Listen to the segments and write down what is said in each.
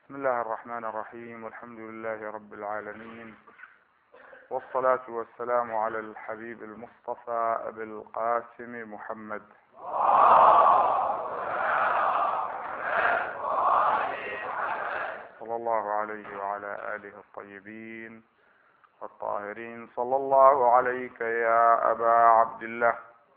بسم الله الرحمن الرحيم، والحمد لله رب العالمين، والصلاة والسلام على الحبيب المصطفى أبي القاسم محمد صلى الله عليه وعلى آله الطيبين الطاهرين. صلى الله عليك يا أبا عبد الله،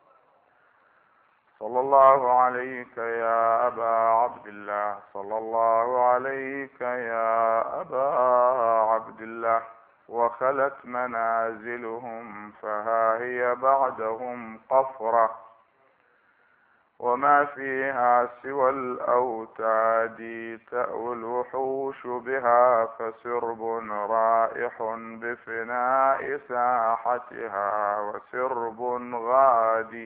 صلى الله عليك يا أبا عبد الله، صلى الله عليك يا أبا عبد الله. وخلت منازلهم فها هي بعدهم قفرة، وما فيها سوى الأوتاد تأوي الوحوش بها، فسرب رائح بفناء ساحتها وسرب غادي.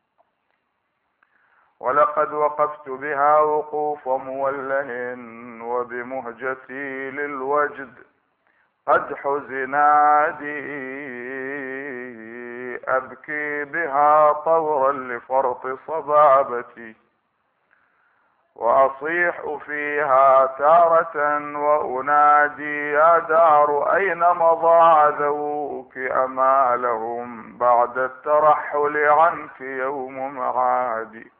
ولقد وقفت بها وقوف موله، وبمهجتي للوجد قد حزنادي، أبكي بها طورا لفرط صبابتي، وأصيح فيها تارة وأنادي يا دار أين مضى ذوك أمالهم بعد الترحل عنك يوم معادي.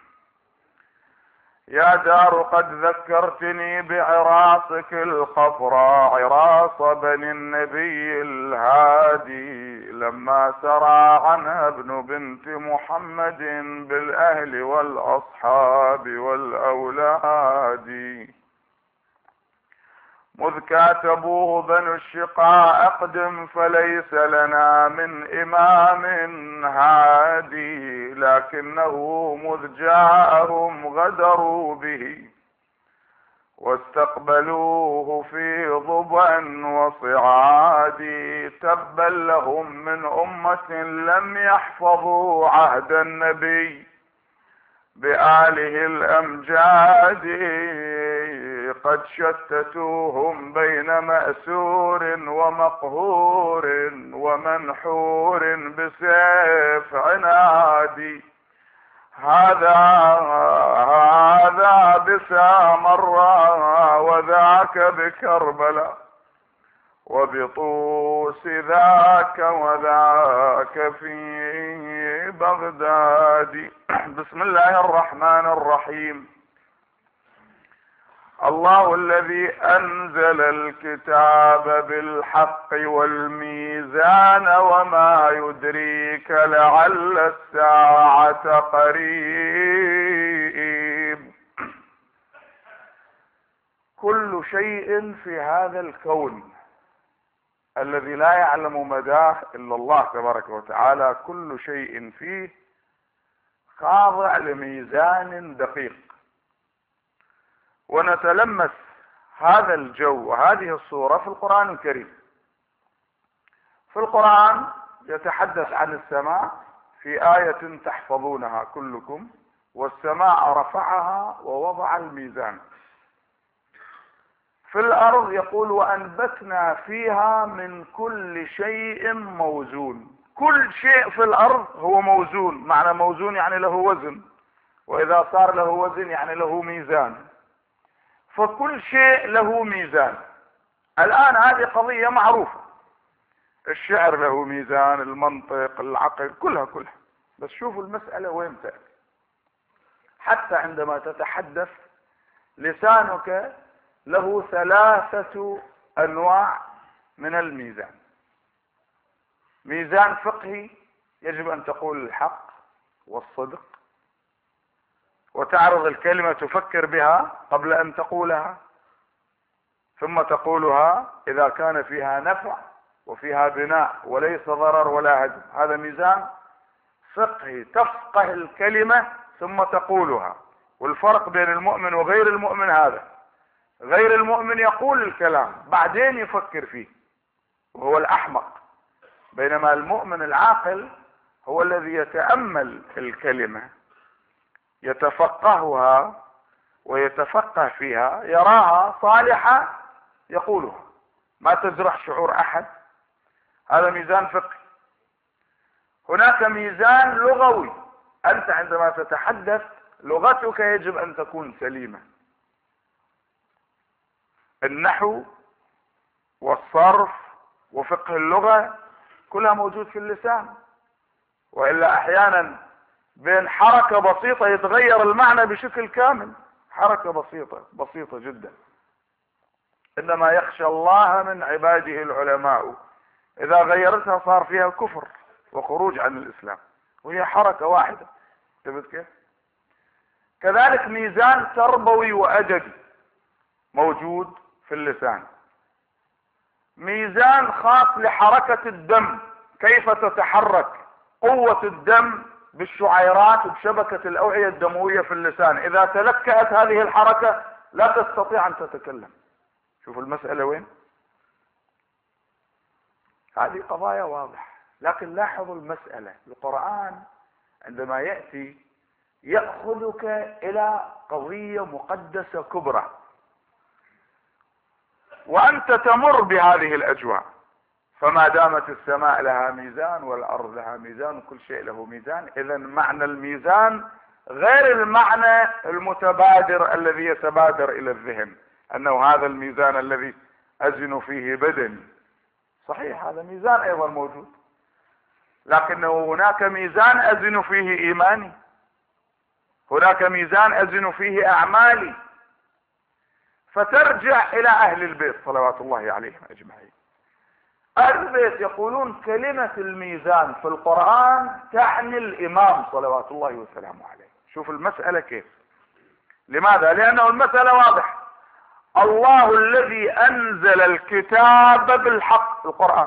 يا دار قد ذكرتني بعراصك الخفراء، عراص بني النبي الهادي، لما سرى عنها ابن بنت محمد بالأهل والأصحاب والأولاد. مذ كاتبوه بنو الشقاء أقدم، فليس لنا من إمام هادي، لكنه مذ جاءهم غدروا به، واستقبلوه في ضبا وصعاد. تبا لهم من أمة لم يحفظوا عهد النبي بآله الأمجاد، قد شتتوهم بين مأسور ومقهور ومنحور بسيف عنادي. هذا بسامراء، وذاك بكربلاء، وبطوس ذاك وذاك في بغداد. بسم الله الرحمن الرحيم. الله الذي أنزل الكتاب بالحق والميزان، وما يدريك لعل الساعة قريب. كل شيء في هذا الكون الذي لا يعلم مداه إلا الله تبارك وتعالى، كل شيء فيه خاضع لميزان دقيق. ونتلمس هذا الجو وهذه الصورة في القرآن الكريم. في القرآن يتحدث عن السماء في آية تحفظونها كلكم: والسماء رفعها ووضع الميزان. في الأرض يقول: وأنبتنا فيها من كل شيء موزون. كل شيء في الأرض هو موزون. معنى موزون يعني له وزن، وإذا صار له وزن يعني له ميزان. فكل شيء له ميزان. الآن هذه قضية معروفة، الشعر له ميزان، المنطق، العقل، كلها. بس شوفوا المسألة وين تأتي. حتى عندما تتحدث لسانك له 3 أنواع من الميزان. ميزان فقهي، يجب أن تقول الحق والصدق، وتعرض الكلمة تفكر بها قبل أن تقولها، ثم تقولها إذا كان فيها نفع وفيها بناء وليس ضرر ولا هدم. هذا ميزان فقهي، تفقه الكلمة ثم تقولها. والفرق بين المؤمن وغير المؤمن هذا: غير المؤمن يقول الكلام بعدين يفكر فيه وهو الأحمق، بينما المؤمن العاقل هو الذي يتأمل الكلمة، يتفقهها ويتفقه فيها، يراها صالحة يقولها، ما تجرح شعور أحد. هذا ميزان فقهي. هناك ميزان لغوي، أنت عندما تتحدث لغتك يجب أن تكون سليمة. النحو والصرف وفقه اللغة كلها موجود في اللسان. وإلا أحيانا بين حركة بسيطة يتغير المعنى بشكل كامل، حركة بسيطة جدا. إنما يخشى الله من عباده العلماء، إذا غيرتها صار فيها كفر وخروج عن الإسلام، وهي حركة واحدة. انتبهت كيف؟ كذلك ميزان تربوي وأدبي موجود في اللسان، ميزان خاص لحركة الدم، كيف تتحرك قوة الدم بالشعيرات وبشبكة الأوعية الدموية في اللسان. إذا تلكأت هذه الحركة لا تستطيع أن تتكلم. شوفوا المسألة وين؟ هذه قضايا واضحة. لكن لاحظوا المسألة، القرآن عندما يأتي يأخذك إلى قضية مقدسة كبرى، وأنت تمر بهذه الأجواء. فما دامت السماء لها ميزان والأرض لها ميزان وكل شيء له ميزان، إذا معنى الميزان غير المعنى المتبادر الذي يتبادر إلى الذهن، أنه هذا الميزان الذي أزن فيه بدني. صحيح هذا ميزان أيضا موجود، لكنه هناك ميزان أزن فيه إيماني، هناك ميزان أزن فيه أعمالي. فترجع إلى أهل البيت صلوات الله عليهم أجمعين. أهل البيت يقولون كلمة الميزان في القرآن تعني الإمام صلوات الله وسلامه عليه. شوف المسألة كيف. لماذا؟ لأنه المسألة واضحة. الله الذي أنزل الكتاب بالحق، القرآن،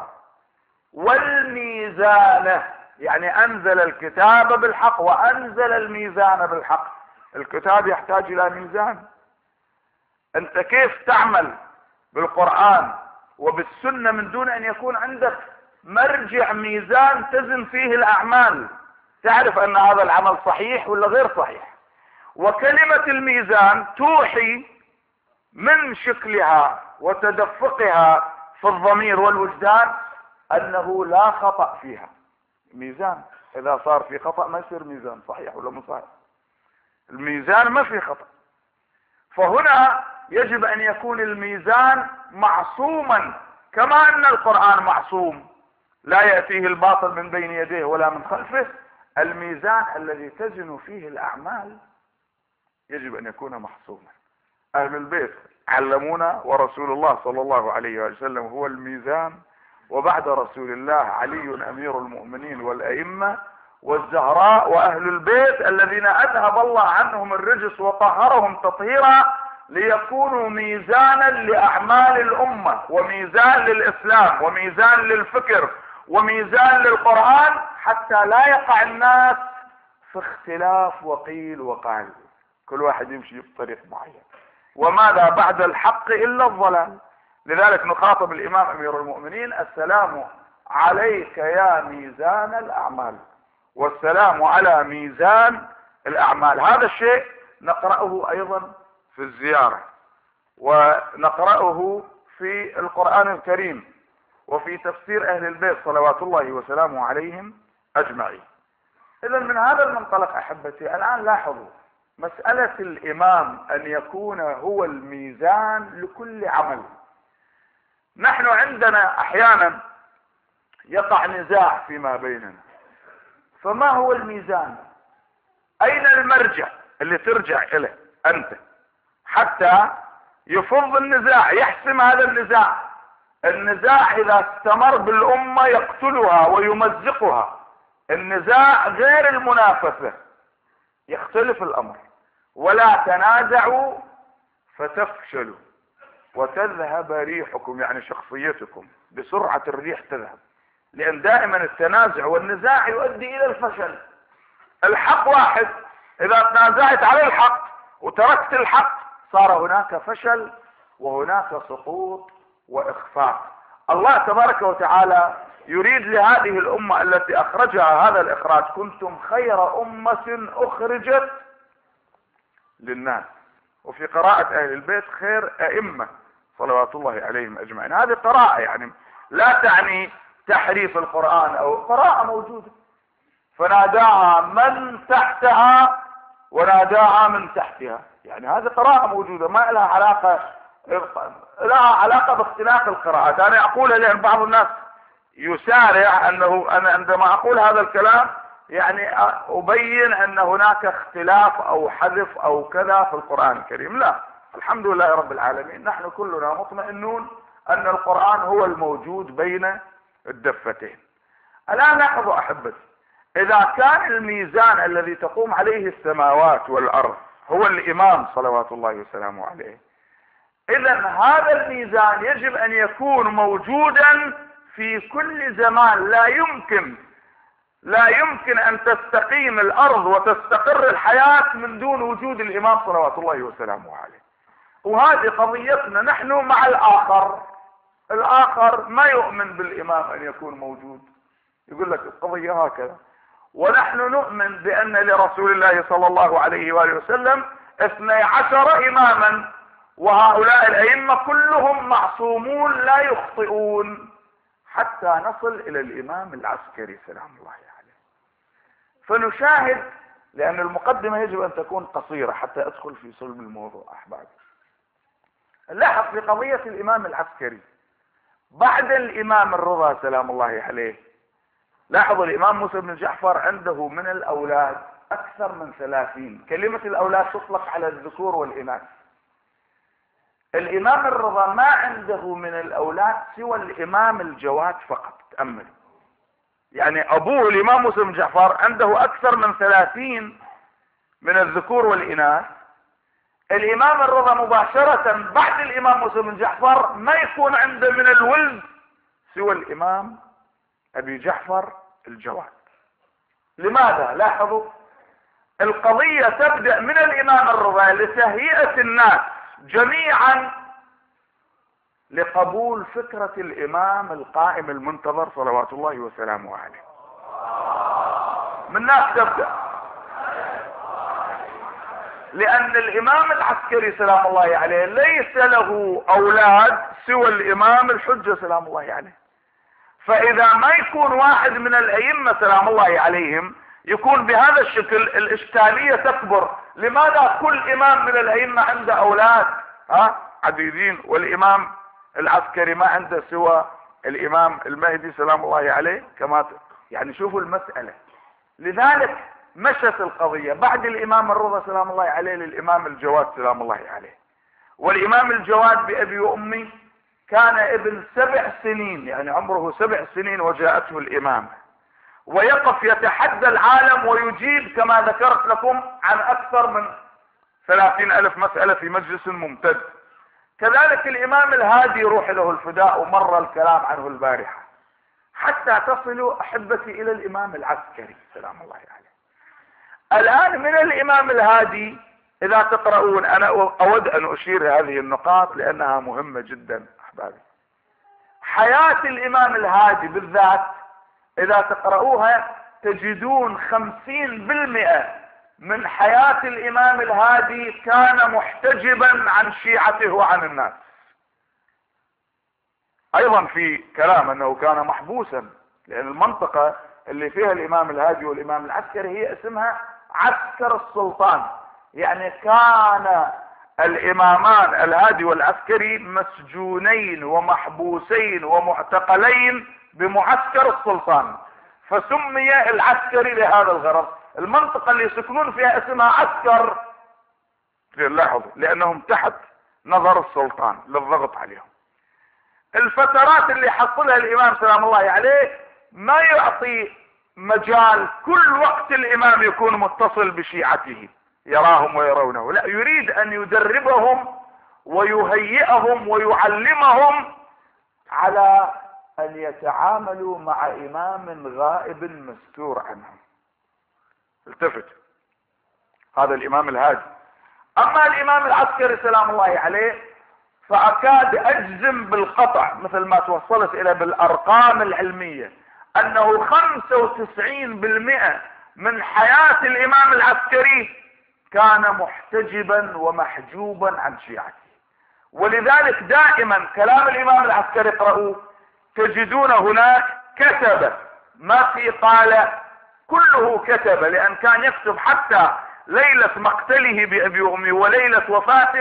والميزان، يعني أنزل الكتاب بالحق وأنزل الميزان بالحق. الكتاب يحتاج إلى ميزان. أنت كيف تعمل بالقرآن وبالسنة من دون أن يكون عندك مرجع ميزان تزن فيه الأعمال، تعرف أن هذا العمل صحيح ولا غير صحيح. وكلمة الميزان توحي من شكلها وتدفقها في الضمير والوجدان أنه لا خطأ فيها. ميزان إذا صار في خطأ ما يصير ميزان، صحيح ولا مو صحيح؟ الميزان ما في خطأ. فهنا يجب أن يكون الميزان معصوما، كما أن القرآن معصوم لا يأتيه الباطل من بين يديه ولا من خلفه. الميزان الذي تزن فيه الأعمال يجب أن يكون محصوما. أهل البيت علمونا، ورسول الله صلى الله عليه وسلم هو الميزان، وبعد رسول الله علي أمير المؤمنين والأئمة والزهراء وأهل البيت الذين أذهب الله عنهم الرجس وطهرهم تطهيرا ليكونوا ميزانا لأعمال الأمة، وميزان للإسلام، وميزان للفكر، وميزان للقرآن، حتى لا يقع الناس في اختلاف وقيل وقال، كل واحد يمشي بطريق معين. وماذا بعد الحق إلا الضلال. لذلك نخاطب الإمام أمير المؤمنين: السلام عليك يا ميزان الأعمال، والسلام على ميزان الأعمال. هذا الشيء نقرأه أيضا في الزيارة، ونقرأه في القرآن الكريم، وفي تفسير أهل البيت صلوات الله وسلامه عليهم أجمعين. إذن من هذا المنطلق أحبتي الآن لاحظوا مسألة الإمام أن يكون هو الميزان لكل عمل. نحن عندنا أحيانا يقع نزاع فيما بيننا، فما هو الميزان؟ أين المرجع اللي ترجع إليه أنت حتى يفض النزاع، يحسم هذا النزاع؟ النزاع إذا استمر بالأمة يقتلها ويمزقها. النزاع غير المنافسة، يختلف الأمر. ولا تنازعوا فتفشلوا وتذهب ريحكم، يعني شخصيتكم بسرعة الريح تذهب. لأن دائما التنازع والنزاع يؤدي إلى الفشل. الحق واحد، إذا تنازعت على الحق وتركت الحق صار هناك فشل وهناك سقوط وإخفاق. الله تبارك وتعالى يريد لهذه الأمة التي أخرجها هذا الإخراج: كنتم خير أمة أخرجت للناس. وفي قراءة أهل البيت: خير أئمة صلوات الله عليهم أجمعين. هذه قراءة يعني لا تعني تحريف القرآن، أو قراءة موجودة. فناداها من تحتها وناداها من تحتها، يعني هذه قراءة موجودة ما لها علاقة لها علاقة باختلاف القراءات. انا اقولها لان بعض الناس يسارع انه انا عندما اقول هذا الكلام يعني ابين ان هناك اختلاف او حذف او كذا في القرآن الكريم. لا، الحمد لله رب العالمين، نحن كلنا مطمئنون ان القرآن هو الموجود بين الدفتين. الان لاحظوا احبتي، اذا كان الميزان الذي تقوم عليه السماوات والارض هو الامام صلوات الله وسلامه عليه، اذا هذا الميزان يجب ان يكون موجودا في كل زمان. لا يمكن ان تستقيم الارض وتستقر الحياة من دون وجود الامام صلوات الله وسلامه عليه. وهذه قضيتنا نحن مع الاخر ما يؤمن بالامام ان يكون موجود، يقول لك القضية هكذا. ونحن نؤمن بان لرسول الله صلى الله عليه وآله وسلم 12 اماما، وهؤلاء الائمة كلهم معصومون لا يخطئون، حتى نصل الى الامام العسكري سلام الله عليه. فنشاهد، لان المقدمة يجب ان تكون قصيرة حتى ادخل في صلب الموضوع احبابي. لاحظ في قضية الامام العسكري بعد الامام الرضا سلام الله عليه، لاحظوا الامام موسى بن جعفر عنده من الاولاد اكثر من 30. كلمة الاولاد تطلق على الذكور والاناث. الامام الرضا ما عنده من الاولاد سوى الامام الجواد فقط. تأمل، يعني ابوه الامام موسى بن جعفر عنده اكثر من 30 من الذكور والاناث. الامام الرضا مباشرة بعد الامام موسى بن جعفر ما يكون عنده من الولد سوى الامام ابي جعفر الجواد. لماذا؟ لاحظوا، القضية تبدأ من الامام الرضا لتهيئة الناس جميعا لقبول فكرة الامام القائم المنتظر صلوات الله وسلامه عليه. من الناس تبدأ، لان الامام العسكري سلام الله عليه ليس له اولاد سوى الامام الحجة سلام الله عليه. فاذا ما يكون واحد من الائمة سلام الله عليهم يكون بهذا الشكل الاشكالية تكبر. لماذا كل امام من الائمة عنده اولاد عديدين والامام العسكري ما عنده سوى الامام المهدي سلام الله عليه؟ كما يعني شوفوا المسألة. لذلك مشت القضية بعد الامام الرضا سلام الله عليه للامام الجواد سلام الله عليه. والامام الجواد بابي وامي كان ابن 7 سنين، يعني عمره 7 سنين وجاءته الامامة، ويقف يتحدى العالم ويجيب كما ذكرت لكم عن اكثر من 30,000 مسألة في مجلس ممتد. كذلك الامام الهادي روح له الفداء، ومر الكلام عنه البارحة، حتى تصلوا احبتي الى الامام العسكري سلام الله عليه. الان من الامام الهادي اذا تقرؤون، انا اود ان اشير هذه النقاط لانها مهمة جدا احبابي. حياة الامام الهادي بالذات اذا تقرؤوها تجدون 50% من حياة الامام الهادي كان محتجبا عن شيعته وعن الناس. ايضا في كلام انه كان محبوسا، لان المنطقة اللي فيها الامام الهادي والامام العسكري هي اسمها عسكر السلطان، يعني كان الامامان الهادي والعسكري مسجونين ومحبوسين ومعتقلين بمعسكر السلطان، فسمي العسكري لهذا الغرض. المنطقة اللي يسكنون فيها اسمها عسكر، لاحظوا، لانهم تحت نظر السلطان للضغط عليهم. الفترات اللي حصلها الامام سلام الله عليه ما يعطي مجال كل وقت الامام يكون متصل بشيعته يراهم ويرونه، لا، يريد ان يدربهم ويهيئهم ويعلمهم على ان يتعاملوا مع امام غائب مستور عنهم. التفت، هذا الامام الهادي. اما الامام العسكري سلام الله عليه فاكاد اجزم بالقطع مثل ما توصلت الى بالارقام العلمية انه 95% من حياة الامام العسكري كان محتجبا ومحجوبا عن شيعته. ولذلك دائما كلام الامام العسكري اقرأوه تجدون هناك كتب، ما في قال، كله كتب، لان كان يكتب حتى ليلة مقتله بأبي وأمي وليلة وفاته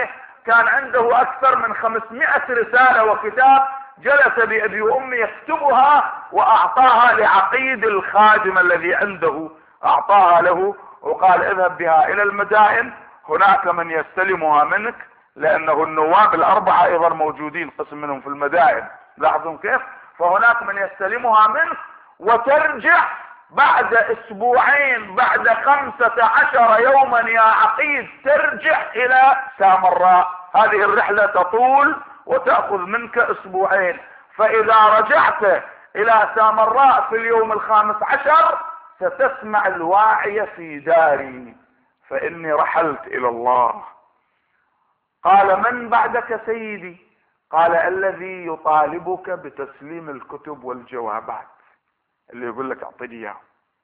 كان عنده اكثر من 500 رسالة وكتاب، جلس بأبي وأمي يكتبها واعطاها لعقيد الخادم الذي عنده، اعطاها له وقال اذهب بها الى المدائن، هناك من يستلمها منك، لانه النواب الاربعة ايضا موجودين قسم منهم في المدائن، لاحظوا كيف، فهناك من يستلمها منك وترجع بعد اسبوعين، بعد 15 يوما يا عقيد ترجع الى سامراء. هذه الرحلة تطول وتأخذ منك اسبوعين، فاذا رجعت الى سامراء في اليوم 15 ستسمع الواعية في داري، فاني رحلت الى الله. قال من بعدك سيدي؟ قال الذي يطالبك بتسليم الكتب والجوابات، اللي يقول لك اعطيني اياه.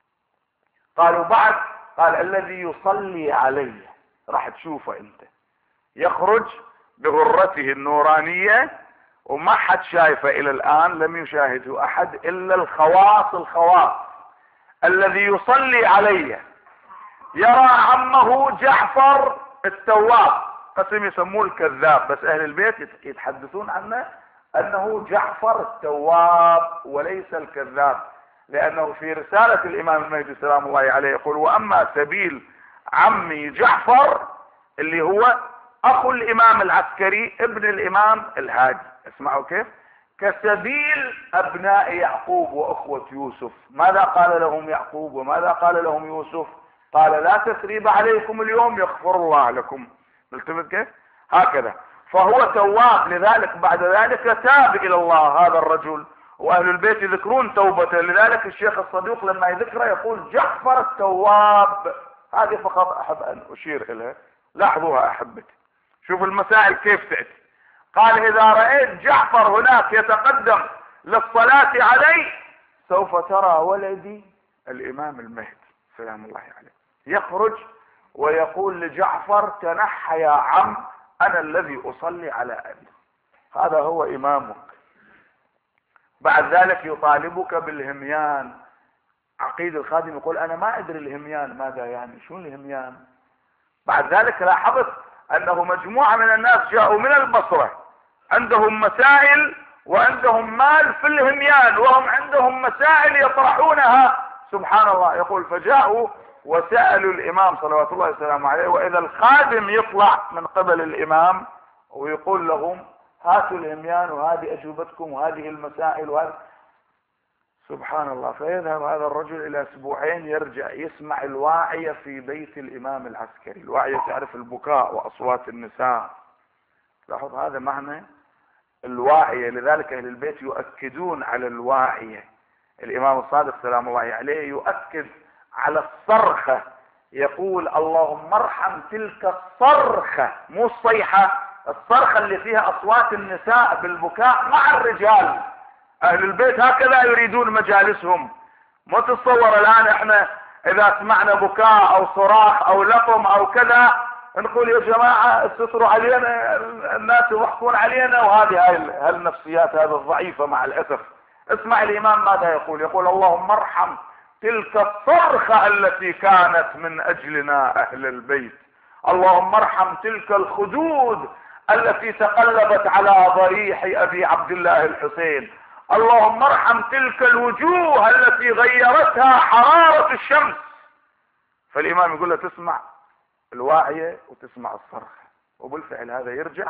قالوا بعد؟ قال الذي يصلي علي، راح تشوفه انت، يخرج بغرته النورانية وما حد شايفه الى الان، لم يشاهده احد الا الخواص. الذي يصلي علي يرى عمه جعفر التواب، قسم يسموه الكذاب، بس اهل البيت يتحدثون عنه انه جعفر التواب وليس الكذاب، لانه في رسالة الامام المهدي سلام الله عليه يقول واما سبيل عمي جعفر اللي هو اخو الامام العسكري ابن الامام الهادي، اسمعوا كيف، كسبيل ابناء يعقوب واخوة يوسف. ماذا قال لهم يعقوب وماذا قال لهم يوسف؟ قال لا تثريب عليكم اليوم يغفر الله لكم. التفت كيف؟ هكذا. فهو تواب، لذلك بعد ذلك تاب الى الله هذا الرجل، واهل البيت يذكرون توبته، لذلك الشيخ الصدوق لما يذكره يقول جعفر التواب. هذه فقط احب ان اشير اليها، لاحظوها احبتي، شوف المسائل كيف تأتي. قال اذا رأيت جعفر هناك يتقدم للصلاة عليه سوف ترى ولدي الامام المهدي سلام الله عليه يخرج ويقول لجعفر تنحى يا عم، انا الذي اصلي على ابي، هذا هو امامك. بعد ذلك يطالبك بالهميان. عقيد الخادم يقول انا ما ادري الهميان ماذا يعني، شو الهميان؟ بعد ذلك لاحظت انه مجموعة من الناس جاءوا من البصرة عندهم مسائل وعندهم مال في الهميان، وهم عندهم مسائل يطرحونها، سبحان الله. يقول فجاءوا وسألوا الامام صلوات الله وسلامه عليه، واذا الخادم يطلع من قبل الامام ويقول لهم هاتوا الهميان وهذه اجوبتكم وهذه المسائل وهذا، سبحان الله. فيذهب هذا الرجل الى اسبوعين يرجع يسمع الواعية في بيت الامام العسكري. الواعية تعرف البكاء واصوات النساء، لاحظ هذا معنى الواعية، لذلك اهل البيت يؤكدون على الواعية. الامام الصادق سلام الله عليه يؤكد على الصرخة، يقول اللهم ارحم تلك الصرخة، مو الصيحة، الصرخة اللي فيها اصوات النساء بالبكاء مع الرجال. اهل البيت هكذا يريدون مجالسهم. ما تتصور الان احنا اذا سمعنا بكاء او صراخ او لطم او كذا نقول يا جماعة استتروا علينا، الناس يضحكون علينا، وهذه هاي النفسيات هذه الضعيفة مع الاسف. اسمع الامام ماذا يقول، يقول اللهم ارحم تلك الصرخة التي كانت من اجلنا اهل البيت، اللهم ارحم تلك الخدود التي تقلبت على ضريح ابي عبد الله الحسين، اللهم ارحم تلك الوجوه التي غيرتها حرارة الشمس. فالامام يقول له تسمع الواعية وتسمع الصرخة، وبالفعل هذا يرجع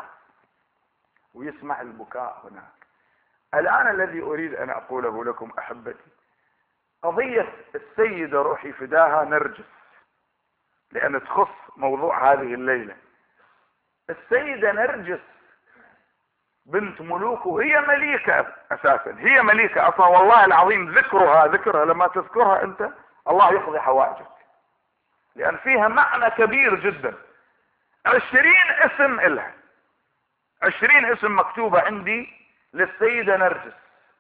ويسمع البكاء هناك. الان الذي اريد ان اقوله لكم احبتي، قضية السيدة روحي فداها نرجس، لان تخص موضوع هذه الليلة. السيدة نرجس بنت ملوك، وهي مليكة اساسا، هي مليكة اصلا، والله العظيم ذكرها لما تذكرها انت الله يقضي حوائجك، لان فيها معنى كبير جدا. 20 اسم الها، 20 اسم مكتوبة عندي للسيدة نرجس،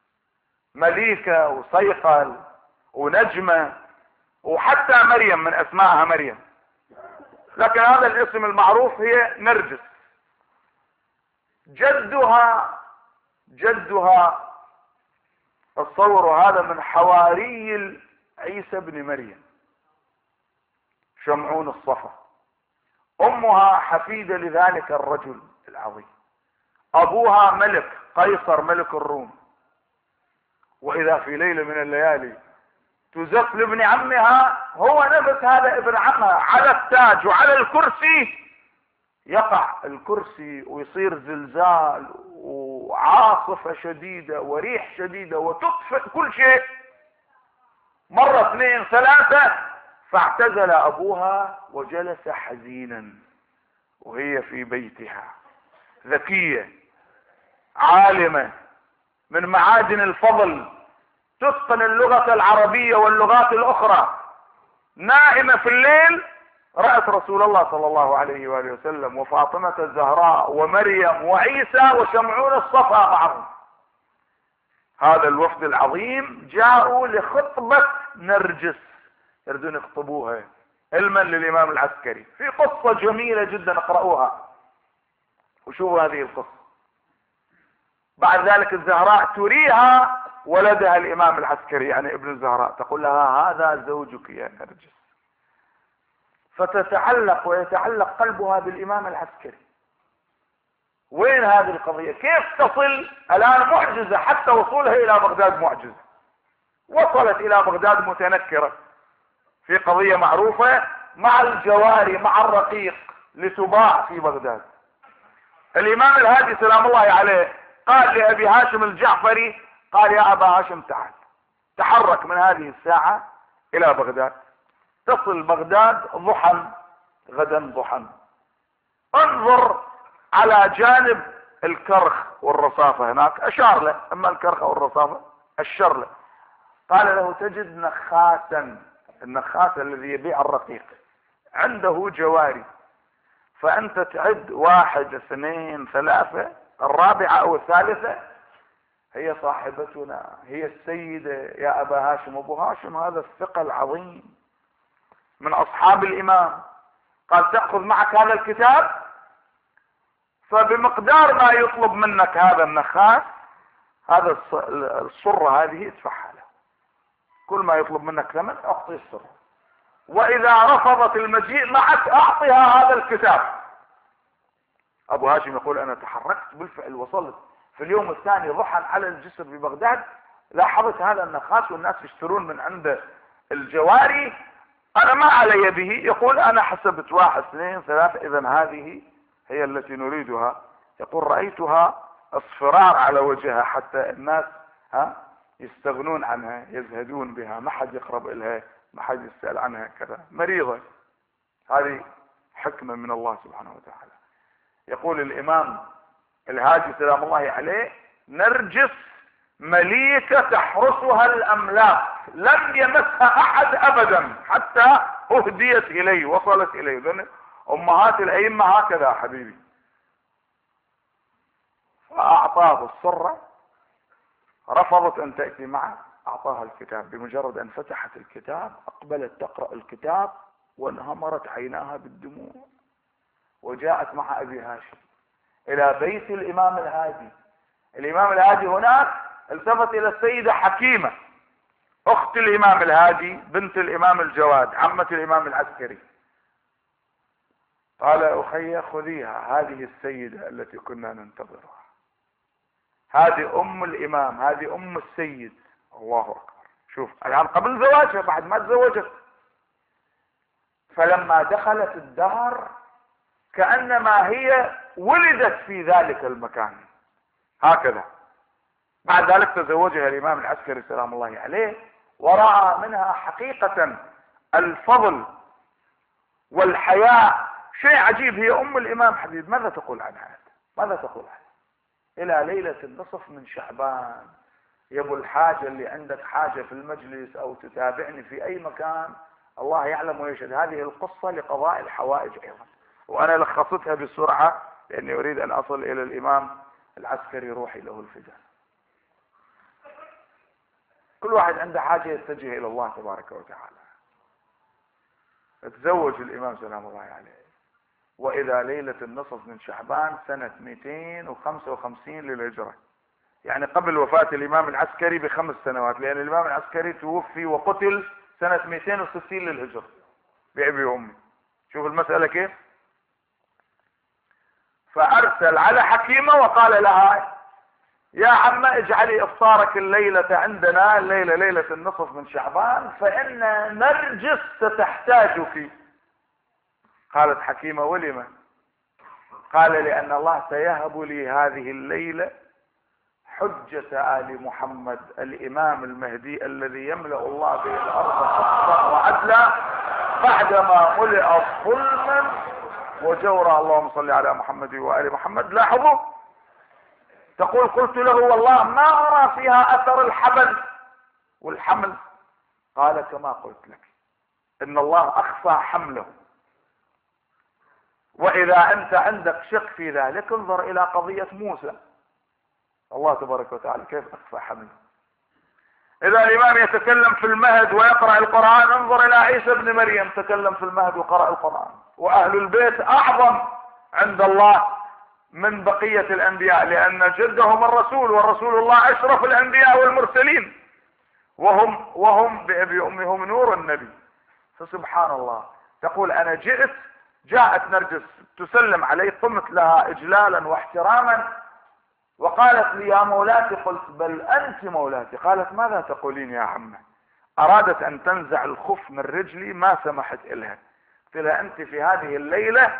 مليكة وصيقل ونجمة، وحتى مريم من اسمائها مريم، لكن هذا الاسم المعروف هي نرجس. جدها تصوروا هذا من حواري عيسى بن مريم، شمعون الصفا. امها حفيدة لذلك الرجل العظيم. ابوها ملك قيصر ملك الروم، واذا في ليلة من الليالي تزف لابن عمها، هو نفس هذا ابن عمها، على التاج وعلى الكرسي، يقع الكرسي ويصير زلزال وعاصفة شديدة وريح شديدة وتطفئ كل شيء. مرة اثنين ثلاثة، فاعتزل ابوها وجلس حزينا وهي في بيتها، ذكية عالمة من معادن الفضل، تتقن اللغة العربية واللغات الاخرى، نائمة في الليل، رأت رسول الله صلى الله عليه وآله وسلم وفاطمة الزهراء ومريم وعيسى وشمعون الصفا معهم. هذا الوفد العظيم جاءوا لخطبة نرجس، يريدون يخطبوها علما للإمام العسكري، في قصة جميلة جدا اقرأوها وشوفوا هذه القصة. بعد ذلك الزهراء تريها ولدها الإمام العسكري، يعني ابن الزهراء، تقول لها هذا زوجك يا نرجس، فتتعلق ويتعلق قلبها بالإمام العسكري. وين هذه القضية؟ كيف تصل الآن معجزة، حتى وصولها إلى بغداد معجزة. وصلت إلى بغداد متنكرة في قضية معروفة مع الجواري مع الرقيق لتباع في بغداد. الإمام الهادي سلام الله عليه قال لأبي هاشم الجعفري، قال يا أبا هاشم تعال، تحرك من هذه الساعة إلى بغداد، تصل بغداد ضحى غدا ضحى، انظر على جانب الكرخ والرصافة هناك، أشار له، أما الكرخ أو الرصافة أشر له، قال له تجد نخاسا، النخاس الذي يبيع الرقيق عنده جواري، فأنت تعد 1 2 3، الرابعة أو الثالثة هي صاحبتنا، هي السيدة يا أبا هاشم. أبو هاشم هذا الثقة العظيم من أصحاب الإمام، قال تأخذ معك هذا الكتاب، فبمقدار ما يطلب منك هذا النخاس، هذا الصرة هذه ادفعها له، كل ما يطلب منك ثمن اعطي الصرة، واذا رفضت المجيء معك اعطيها هذا الكتاب. ابو هاشم يقول انا تحركت بالفعل، وصلت في اليوم الثاني ضحى على الجسر ببغداد، لاحظت هذا النخاس والناس يشترون من عند الجواري، انا ما علي به، يقول انا حسبت 1 2 3، اذا هذه هي التي نريدها. يقول رأيتها اصفرار على وجهها، حتى الناس يستغنون عنها، يزهدون بها، ما حد يقرب إليها، ما حد يسأل عنها، كذا مريضة. هذه حكمة من الله سبحانه وتعالى. يقول الإمام الهادي سلام الله عليه نرجس مليكة تحرسها الأملاك، لم يمسها أحد أبدا حتى أهديت إليه، وصلت إليه. لأن أمهات الأئمة هكذا حبيبي. فأعطاه الصرة، رفضت أن تأتي معه، أعطاها الكتاب. بمجرد أن فتحت الكتاب أقبلت تقرأ الكتاب وانهمرت عيناها بالدموع، وجاءت مع أبي هاشم إلى بيت الإمام الهادي. الإمام الهادي هناك التفت إلى السيدة حكيمة أخت الإمام الهادي بنت الإمام الجواد عمة الإمام العسكري، قال أخي خذيها، هذه السيدة التي كنا ننتظرها، هذه أم الإمام، هذه أم السيد. الله أكبر، شوف الآن قبل زواجها، بعد ما تزوجت. فلما دخلت الدار كأنما هي ولدت في ذلك المكان، هكذا. بعد ذلك تزوجها الإمام العسكري سلام الله عليه، ورأى منها حقيقة الفضل والحياء، شيء عجيب. هي أم الإمام حبيب، ماذا تقول عنها؟ ماذا تقول عنها؟ إلى ليلة النصف من شعبان، يبو الحاجة اللي عندك حاجة في المجلس أو تتابعني في أي مكان، الله يعلم ويشهد، هذه القصة لقضاء الحوائج أيضا. وأنا لخصتها بسرعة لأني أريد أن أصل إلى الإمام العسكري روحي له الفداء. كل واحد عنده حاجة يتجه إلى الله تبارك وتعالى. تزوج الإمام سلام الله عليه، وإذا ليلة النصف من شعبان سنة 255 للهجرة، يعني قبل وفاة الإمام العسكري ب5 سنوات، لأن الإمام العسكري توفي وقتل سنة 260 للهجرة بأبي وأمي. شوف المسألة كيف. فارسل على حكيمة وقال لها يا عم اجعلي افطارك الليلة عندنا، الليلة ليلة النصف من شعبان، فان نرجس ستحتاجك. قالت حكيمة ولم؟ قال لان الله سيهب لي هذه الليلة حجة آل محمد الامام المهدي الذي يملأ الله به الارض قسطا وعدلا بعدما ملئت ظلما وجورا. اللهم صل على محمد وآل محمد. لاحظوا تقول قلت له والله ما ارى فيها اثر الحبل والحمل. قال كما قلت لك ان الله اخفى حمله، واذا انت عندك شك في ذلك انظر الى قضية موسى، الله تبارك وتعالى كيف اخفى حمله. اذا الامام يتكلم في المهد ويقرأ القرآن انظر الى عيسى بن مريم تكلم في المهد وقرأ القرآن، واهل البيت اعظم عند الله من بقية الانبياء لان جدهم الرسول، والرسول الله اشرف الانبياء والمرسلين، وهم بأبي امهم نور النبي. فسبحان الله تقول انا جاءت نرجس تسلم علي، قمت لها اجلالا واحتراما وقالت لي يا مولاتي. قلت بل انت مولاتي. قالت ماذا تقولين يا عمه؟ ارادت ان تنزع الخف من رجلي ما سمحت الها. قلت لها انت في هذه الليلة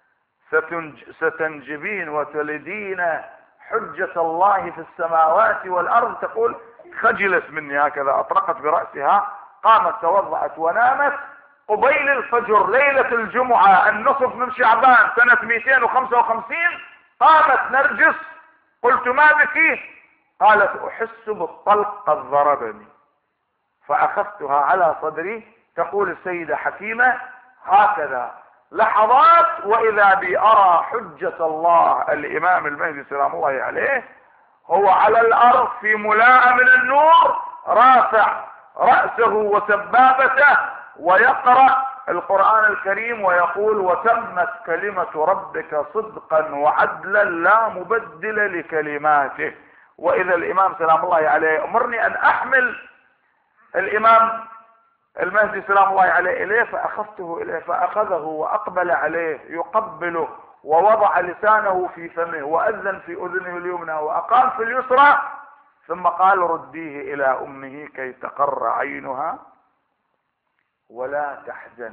ستنجبين وتلدين حجة الله في السماوات والارض. تقول خجلت مني هكذا، اطرقت برأسها، قامت توضأت ونامت. قبيل الفجر ليلة الجمعة النصف من شعبان سنة 255 قامت نرجس. قلت ما بك؟ قالت احس بالطلق قد ضربني، فاخذتها على صدري. تقول السيدة حكيمة هكذا لحظات واذا بي ارى حجة الله الامام المهدي سلام الله عليه هو على الارض في ملاءة من النور رافع رأسه وسبابته ويقرأ القرآن الكريم ويقول وتمت كلمة ربك صدقا وعدلا لا مبدل لكلماته. واذا الامام سلام الله عليه امرني ان احمل الامام المهدي سلام الله عليه اليه، فاخذته اليه فاخذه واقبل عليه يقبله ووضع لسانه في فمه واذن في اذنه اليمنى واقام في اليسرى، ثم قال رديه الى امه كي تقر عينها ولا تحزن.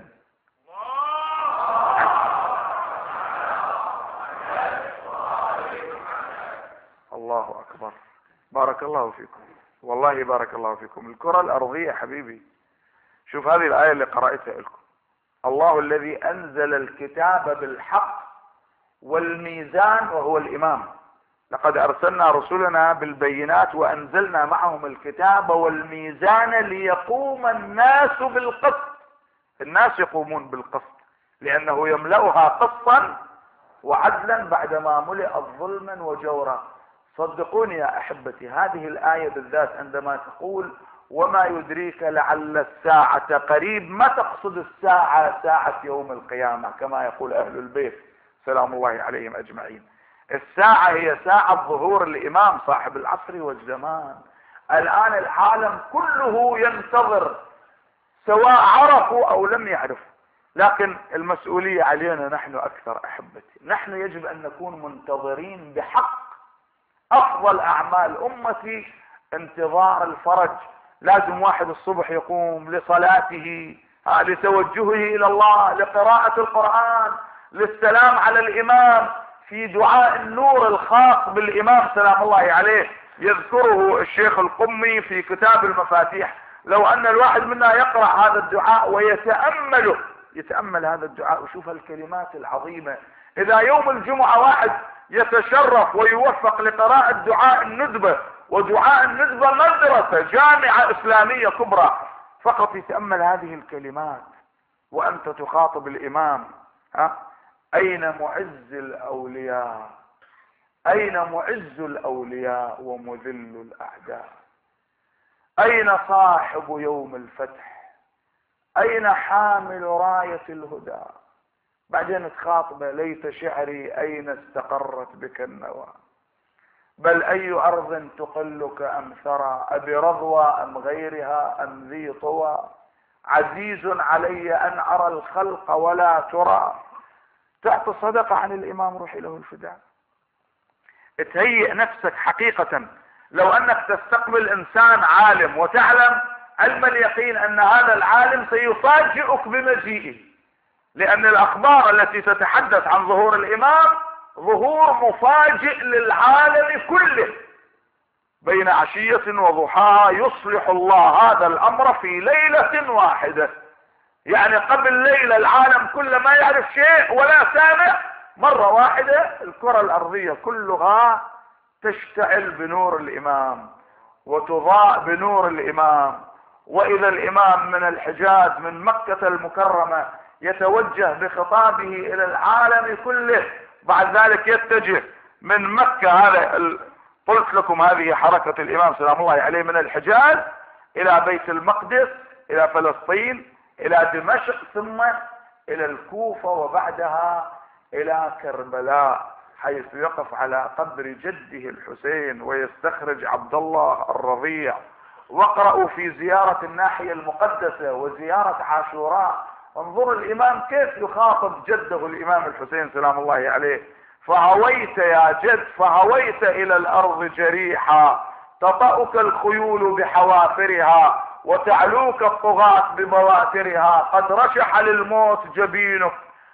الله اكبر. بارك الله فيكم، والله بارك الله فيكم. الكرة الارضية حبيبي، شوف هذه الاية اللي قرأتها لكم. الله الذي انزل الكتاب بالحق والميزان وهو الامام. لقد ارسلنا رسلنا بالبينات وانزلنا معهم الكتاب والميزان ليقوم الناس بالقسط. الناس يقومون بالقسط لانه يملأها قسطا وعدلا بعدما ملئت ظلما وجورا. صدقوني يا احبتي هذه الاية بالذات عندما تقول وما يدريك لعل الساعة قريب، ما تقصد الساعة ساعة يوم القيامة كما يقول اهل البيت سلام الله عليهم اجمعين. الساعة هي ساعة ظهور الامام صاحب العصر والزمان. الان العالم كله ينتظر سواء عرفوا او لم يعرفوا، لكن المسؤولية علينا نحن اكثر احبتي. نحن يجب ان نكون منتظرين بحق. افضل اعمال امتي انتظار الفرج. لازم واحد الصبح يقوم لصلاته، لتوجهه الى الله، لقراءة القرآن، للسلام على الامام، في دعاء النور الخاص بالامام سلام الله عليه يذكره الشيخ القمي في كتاب المفاتيح. لو ان الواحد منا يقرأ هذا الدعاء يتأمل هذا الدعاء وشوف الكلمات العظيمة. اذا يوم الجمعة واحد يتشرف ويوفق لقراءة دعاء الندبة، ودعاء الندبة مدرسة جامعة اسلامية كبرى، فقط يتأمل هذه الكلمات وانت تخاطب الامام. اين معز الاولياء؟ اين معز الاولياء ومذل الاعداء؟ اين صاحب يوم الفتح؟ اين حامل راية الهدى؟ بعدين تخاطبه ليت شعري اين استقرت بك النوى، بل اي ارض تقلك ام ثرى، ابي رضوى ام غيرها ام ذي طوى، عزيز علي ان ارى الخلق ولا ترى. تعطي صدقة عن الامام روحي له الفداء. تهيئ نفسك حقيقة. لو انك تستقبل انسان عالم وتعلم علم اليقين ان هذا العالم سيفاجئك بمجيئه، لان الاخبار التي تتحدث عن ظهور الامام ظهور مفاجئ للعالم كله بين عشية وضحاها، يصلح الله هذا الامر في ليلة واحدة. يعني قبل ليلة العالم كله ما يعرف شيء ولا سامع، مرة واحدة الكرة الارضية كلها تشتعل بنور الامام وتضاء بنور الامام. واذا الامام من الحجاز من مكة المكرمة يتوجه بخطابه الى العالم كله، بعد ذلك يتجه من مكة، هذا قلت لكم هذه حركة الامام سلام الله عليه، من الحجاز الى بيت المقدس، الى فلسطين، الى دمشق، ثم الى الكوفة، وبعدها الى كربلاء، حيث يقف على قبر جده الحسين ويستخرج عبد الله الرضيع. واقرأوا في زيارة الناحية المقدسة وزيارة عاشوراء، انظروا الامام كيف يخاطب جده الامام الحسين سلام الله عليه: فهويت يا جد، فهويت الى الارض جريحا، تطأك الخيول بحوافرها وتعلوك الطغاة ببواترها، قد رشح للموت جبينك.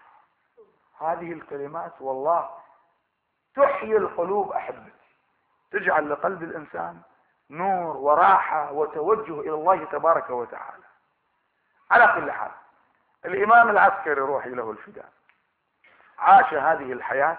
هذه الكلمات والله تحيي القلوب احبتي، تجعل لقلب الانسان نور وراحة وتوجه الى الله تبارك وتعالى. على كل حال، الامام العسكري روحي له الفداء عاش هذه الحياة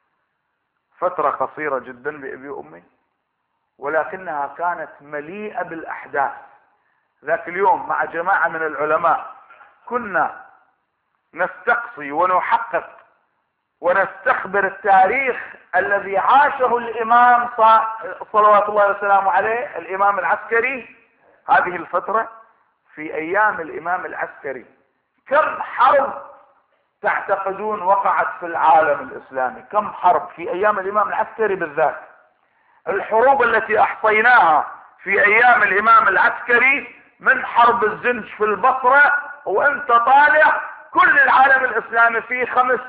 فترة قصيرة جدا بأبي وأمي، ولكنها كانت مليئة بالأحداث. ذاك اليوم مع جماعة من العلماء كنا نستقصي ونحقق ونستخبر التاريخ الذي عاشه الامام صلوات الله وسلامه عليه، الامام العسكري. هذه الفترة في ايام الامام العسكري كم حرب تعتقدون وقعت في العالم الاسلامي؟ كم حرب في ايام الامام العسكري بالذات؟ الحروب التي احصيناها في ايام الامام العسكري من حرب الزنج في البصرة وانت طالع كل العالم الاسلامي في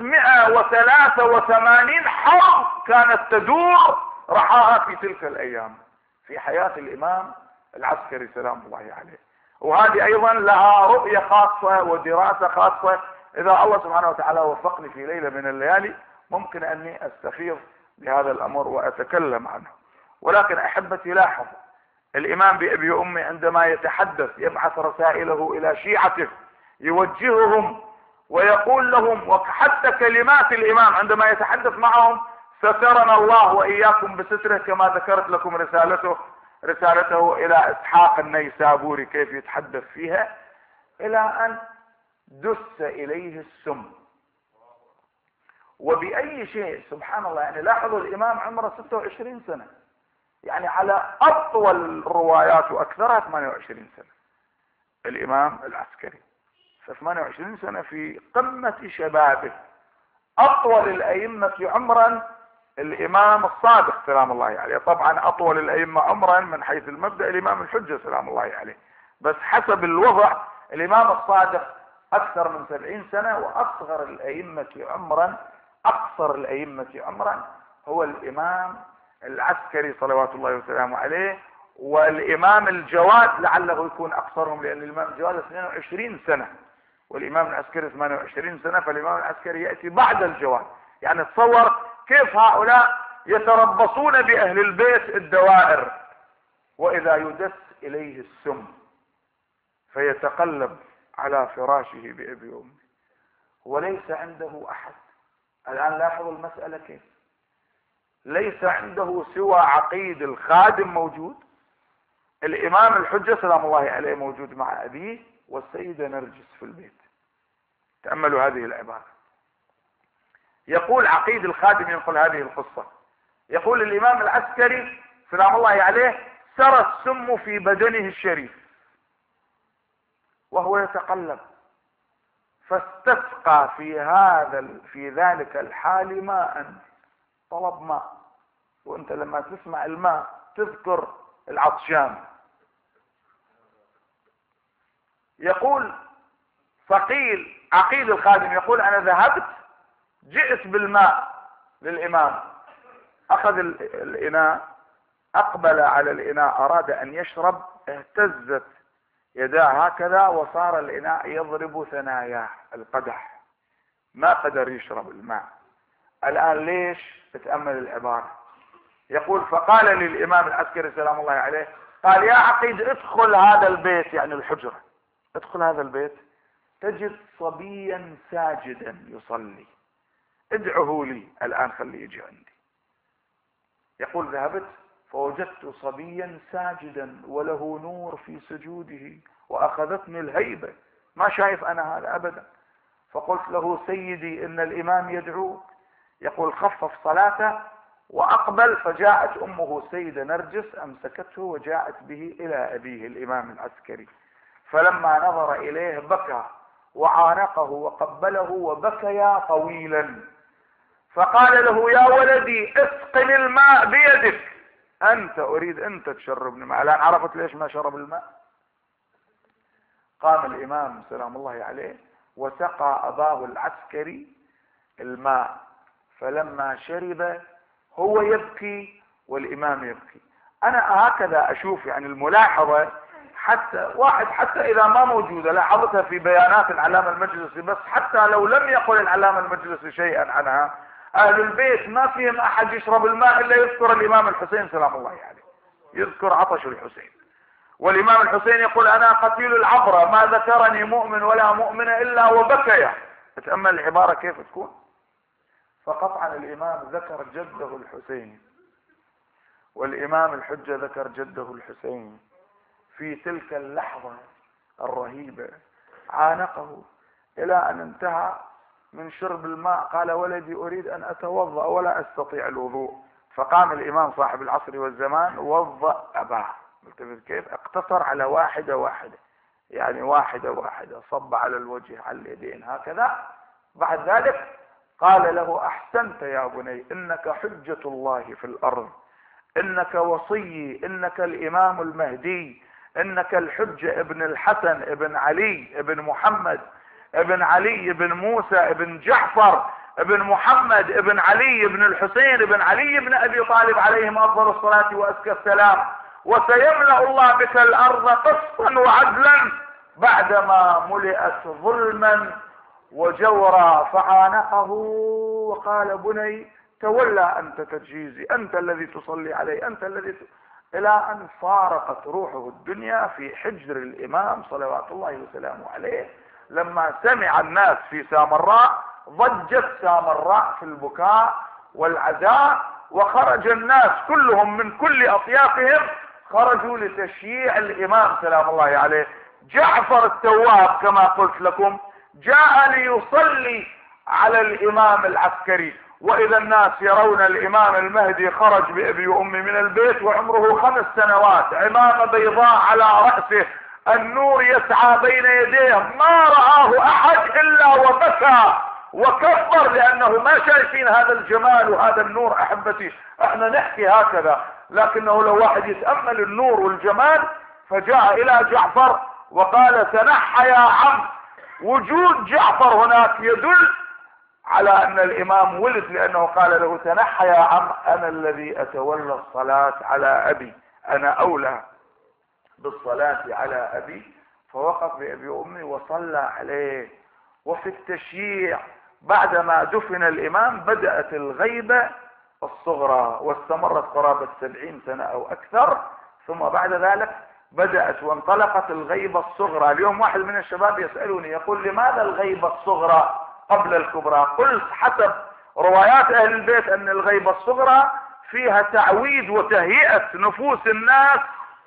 583 حرب كانت تدور رحاها في تلك الايام في حياة الامام العسكري سلام الله عليه. وهذه ايضا لها رؤية خاصة ودراسة خاصة. اذا الله سبحانه وتعالى وفقني في ليلة من الليالي ممكن اني استفيض بهذا الامر واتكلم عنه. ولكن احبتي لاحظ الامام بابي وامي عندما يتحدث يبعث رسائله الى شيعته يوجههم ويقول لهم، وحتى كلمات الامام عندما يتحدث معهم: سترنا الله واياكم بستره، كما ذكرت لكم رسالته الى اسحاق النيسابوري كيف يتحدث فيها، الى ان دس اليه السم. وباي شيء سبحان الله. يعني لاحظوا الامام عمره 26 سنة، يعني على اطول الروايات واكثرها 28 سنة الامام العسكري، 28 سنة في قمة شبابه. اطول الائمة عمرا الامام الصادق سلام الله عليه. طبعا اطول الائمة عمرا من حيث المبدأ الامام الحجة سلام الله عليه، بس حسب الوضع الامام الصادق اكثر من 70 سنة. واصغر الائمة عمرا، اقصر الائمة عمرا هو الامام العسكري صلوات الله وسلامه عليه. والامام الجواد لعله يكون اقصرهم، لان الامام الجواد 22 سنة والامام العسكري 28 سنة، فالامام العسكري يأتي بعد الجواد. يعني تصور كيف هؤلاء يتربصون باهل البيت الدوائر، واذا يدس اليه السم فيتقلب على فراشه بأبي وأمي وليس عنده احد. الان لاحظوا المسألة كيف ليس عنده سوى عقيد الخادم موجود، الامام الحجة سلام الله عليه موجود مع ابيه، والسيدة نرجس في البيت. تأملوا هذه العبارة. يقول عقيد الخادم ينقل هذه القصة، يقول الامام العسكري سلام الله عليه: سرى السم في بدنه الشريف وهو يتقلب، فاستسقى في ذلك الحال ماء، طلب ماء. وانت لما تسمع الماء تذكر العطشان. يقول فقيل عقيد الخادم يقول: انا ذهبت جئت بالماء للإمام، أخذ الإناء، أقبل على الإناء، أراد أن يشرب، اهتزت يداه هكذا وصار الإناء يضرب ثناياه القدح، ما قدر يشرب الماء. الآن ليش؟ تتأمل العبارة. يقول فقال للإمام العسكري سلام الله عليه، قال يا عقيد ادخل هذا البيت، يعني الحجرة، ادخل هذا البيت تجد صبيا ساجدا يصلي، ادعه لي الآن، خليه يجي عندي. يقول ذهبت فوجدت صبيا ساجدا وله نور في سجوده، وأخذتني الهيبة، ما شايف أنا هذا أبدا. فقلت له سيدي إن الإمام يدعوك. يقول خفف صلاته وأقبل، فجاءت أمه سيدة نرجس أمسكته وجاءت به إلى أبيه الإمام العسكري، فلما نظر إليه بكى وعانقه وقبله وبكيا طويلا، فقال له يا ولدي اسقني الماء بيدك، أنت أريد أنت تشربني ماء. الآن عرفت ليش ما شرب الماء. قام الإمام سلام الله عليه وسقى أباه العسكري الماء، فلما شرب هو يبكي والإمام يبكي. أنا هكذا أشوف يعني الملاحظة، حتى واحد حتى إذا ما موجودة، لاحظتها في بيانات العلامة المجلسي، بس حتى لو لم يقل العلامة المجلسي شيئا عنها، أهل البيت ما فيهم أحد يشرب الماء إلا يذكر الإمام الحسين سلام الله عليه، يذكر عطش الحسين. والإمام الحسين يقول أنا قتيل العبرة، ما ذكرني مؤمن ولا مؤمنة إلا وبكيا. تتأمل العبارة كيف تكون. فقطعا الإمام ذكر جده الحسين، والإمام الحجة ذكر جده الحسين. في تلك اللحظة الرهيبة عانقه إلى أن انتهى من شرب الماء. قال ولدي أريد أن أتوضأ ولا أستطيع الوضوء. فقام الإمام صاحب العصر والزمان وضأ أباه. كيف اقتصر على واحدة واحدة، يعني واحدة واحدة، صب على الوجه على اليدين هكذا. بعد ذلك قال له احسنت يا بني، انك حجة الله في الارض، انك وصي، انك الامام المهدي، انك الحجة ابن الحسن ابن علي ابن محمد ابن علي ابن موسى ابن جعفر ابن محمد ابن علي ابن الحسين ابن علي ابن ابي طالب عليهم افضل الصلاة وازكى السلام. وسيملأ الله بك الارض قسطا وعدلا بعدما ملئت ظلما وجورا. فعانقه وقال بني تولى انت تجهيزي، انت الذي تصلي علي، انت الذي الى ان فارقت روحه الدنيا في حجر الامام صلوات الله وسلامه عليه. لما سمع الناس في سامراء ضجت سامراء في البكاء والعزاء، وخرج الناس كلهم من كل اطيافهم خرجوا لتشييع الامام سلام الله عليه. جعفر التواب كما قلت لكم جاء ليصلي على الامام العسكري، واذا الناس يرون الامام المهدي خرج بابي وامي من البيت وعمره 5 سنوات، عمامة بيضاء على رأسه، النور يسعى بين يديه، ما رآه احد الا وبكى وكبر، لانه ما شايفين هذا الجمال وهذا النور. احبتي احنا نحكي هكذا، لكنه لو واحد يتأمل النور والجمال. فجاء الى جعفر وقال تنحى يا عم. وجود جعفر هناك يدل على ان الامام ولد، لانه قال له تنحى يا عم، انا الذي اتولى الصلاة على ابي، انا اولى بالصلاة على ابي. فوقف بابي وامي وصلى عليه. وفي التشييع بعدما دفن الامام بدأت الغيبة الصغرى واستمرت قرابة 70 سنة او اكثر، ثم بعد ذلك بدأت وانطلقت الغيبة الصغرى. اليوم واحد من الشباب يسألوني يقول لماذا الغيبة الصغرى قبل الكبرى؟ قلت حسب روايات اهل البيت ان الغيبة الصغرى فيها تعويد وتهيئة نفوس الناس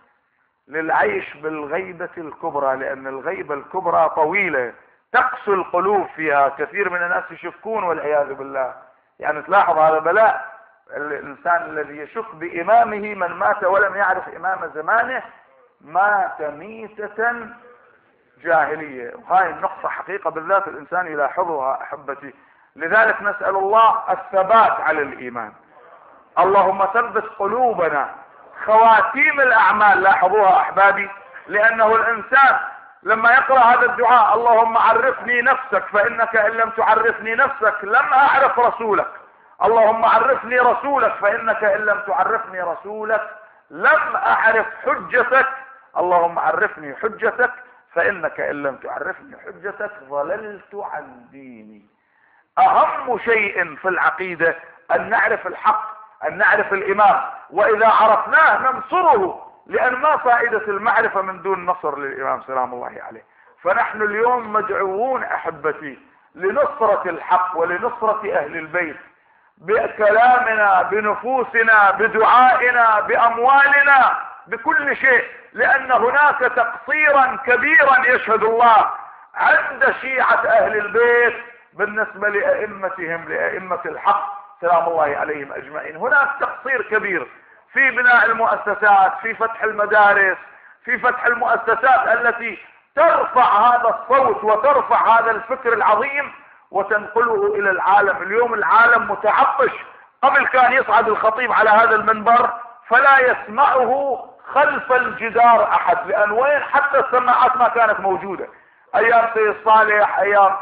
للعيش بالغيبة الكبرى، لان الغيبة الكبرى طويلة تقسو القلوب فيها. كثير من الناس يشكون والعياذ بالله. يعني تلاحظ هذا بلاء الانسان الذي يشك بامامه، من مات ولم يعرف امام زمانه مات ميتة جاهلية. وهاي النقطة حقيقة بالذات الانسان يلاحظها احبتي. لذلك نسأل الله الثبات على الايمان. اللهم ثبت قلوبنا. خواتيم الاعمال لاحظوها احبابي، لانه الانسان لما يقرأ هذا الدعاء اللهم عرفني نفسك فإنك إن لم تعرفني نفسك لم أعرف رسولك، اللهم عرفني رسولك فإنك إن لم تعرفني رسولك لم أعرف حجتك، اللهم عرفني حجتك فإنك إن لم تعرفني حجتك ضللت عن ديني. أهم شيء في العقيدة أن نعرف الحق، أن نعرف الإمام، وإذا عرفناه ننصره، لأن ما فائدة المعرفة من دون نصر للإمام سلام الله عليه. فنحن اليوم مدعوون أحبتي لنصرة الحق ولنصرة أهل البيت بكلامنا، بنفوسنا، بدعائنا، بأموالنا، بكل شيء، لأن هناك تقصيرا كبيرا يشهد الله عند شيعة أهل البيت بالنسبة لأئمتهم، لأئمة الحق سلام الله عليهم أجمعين. هناك تقصير كبير في بناء المؤسسات، في فتح المدارس، في فتح المؤسسات التي ترفع هذا الصوت وترفع هذا الفكر العظيم وتنقله الى العالم. اليوم العالم متعطش. قبل كان يصعد الخطيب على هذا المنبر فلا يسمعه خلف الجدار احد، لان وين حتى السماعات ما كانت موجودة ايام سيد صالح، ايام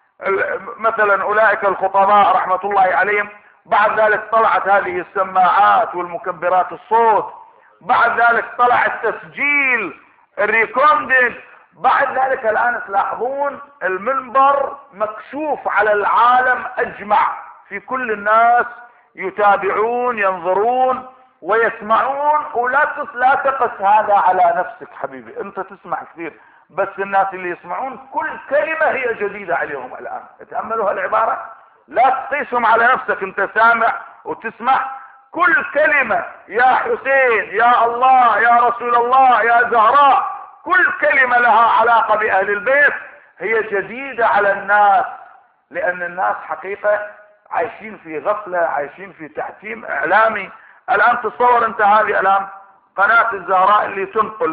مثلا اولئك الخطباء رحمة الله عليهم. بعد ذلك طلعت هذه السماعات والمكبرات الصوت، بعد ذلك طلع التسجيل الريكوردنج، بعد ذلك الان تلاحظون المنبر مكشوف على العالم اجمع، في كل الناس يتابعون ينظرون ويسمعون. لا تقس هذا على نفسك حبيبي، انت تسمع كثير، بس الناس اللي يسمعون كل كلمة هي جديدة عليهم الان. تأملوا هالعبارة، لا تقيسهم على نفسك، انت سامع وتسمع كل كلمة، يا حسين، يا الله، يا رسول الله، يا زهراء، كل كلمة لها علاقة بأهل البيت هي جديدة على الناس، لأن الناس حقيقة عايشين في غفلة، عايشين في تحكيم إعلامي. الآن تصور أنت هذه الآن قناة الزهراء اللي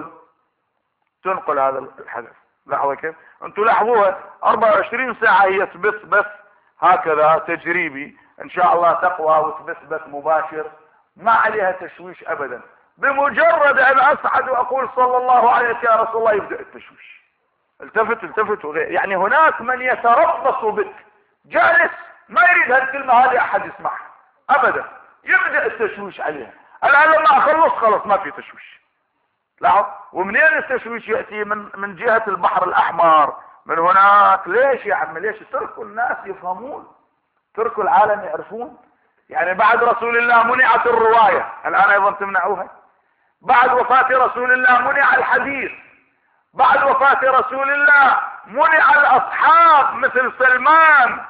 تنقل هذا الحدث، لاحظوا كيف؟ أنتوا لاحظوها 24 ساعة هي تبث بث هكذا تجريبي، إن شاء الله تقوى وتبث بث مباشر، ما عليها تشويش أبدا. بمجرد ان اصعد واقول صلى الله عليك يا رسول الله يبدأ التشويش. التفت وغير، يعني هناك من يتربص بك جالس ما يريد هالكلمة هذه احد يسمعها ابدا، يبدأ التشويش عليها. الان لما اخلص خلص ما في تشويش. لاحظ، ومنين التشويش يأتي؟ من جهة البحر الاحمر، من هناك. ليش يا عم؟ ليش؟ تركوا الناس يفهمون، تركوا العالم يعرفون. يعني بعد رسول الله منعت الرواية، الان ايضا تمنعوها. بعد وفاة رسول الله منع الحديث، بعد وفاة رسول الله منع الاصحاب مثل سلمان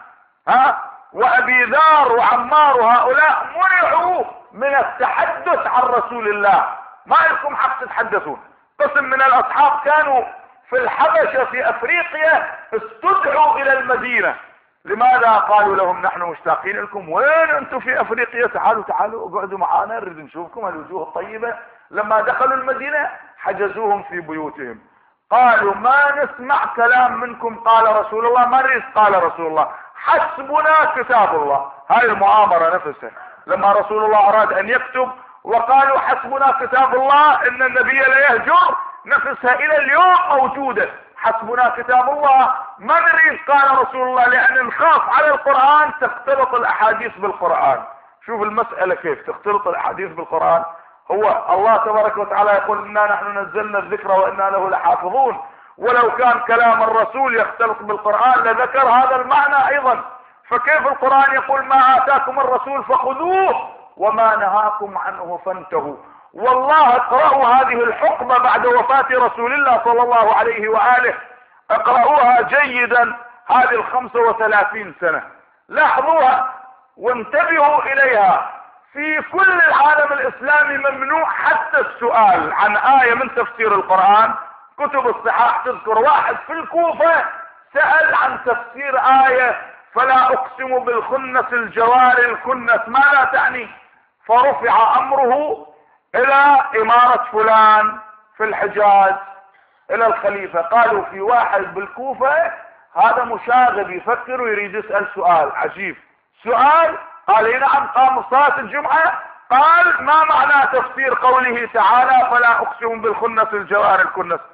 وابي ذر وعمار، وهؤلاء منعوا من التحدث عن رسول الله، ما لكم حق تتحدثون. قسم من الاصحاب كانوا في الحبشة في افريقيا استدعوا الى المدينة. لماذا؟ قالوا لهم نحن مشتاقين لكم. وين انتم في افريقيا؟ تعالوا اقعدوا معانا نريد نشوفكم الوجوه الطيبة. لما دخلوا المدينة حجزوهم في بيوتهم، قالوا ما نسمع كلام منكم قال رسول الله، ما نريد قال رسول الله، حسبنا كتاب الله. هاي المؤامرة نفسها لما رسول الله اراد ان يكتب وقالوا حسبنا كتاب الله، ان النبي لا يهجر، نفسها الى اليوم موجودة. حسبنا كتاب الله، ما نريد قال رسول الله، لان نخاف على القرآن تختلط الاحاديث بالقرآن. شوف المسألة كيف تختلط الاحاديث بالقرآن. هو الله تبارك وتعالى يقول انا نحن نزلنا الذكر وانا له لحافظون، ولو كان كلام الرسول يختلط بالقرآن لذكر هذا المعنى ايضا. فكيف القرآن يقول ما اتاكم الرسول فخذوه وما نهاكم عنه فانتهوا؟ والله اقرأوا هذه الحقبة بعد وفاة رسول الله صلى الله عليه وآله، اقرأوها جيدا، هذه 35 سنة، لاحظوها وانتبهوا اليها. في كل العالم الاسلامي ممنوع حتى السؤال عن آية من تفسير القرآن. كتب الصحاح تذكر واحد في الكوفة سأل عن تفسير آية فلا اقسم بالخنس الجوار الكنس، ماذا تعني؟ فرفع امره الى امارة فلان في الحجاز الى الخليفة. قالوا في واحد بالكوفة هذا مشاغب يفكر ويريد يسأل سؤال عجيب. سؤال؟ قال نعم. قام صلاة الجمعة قال ما معنى تفسير قوله تعالى فلا اقسم بالخنس الجوار الكنس؟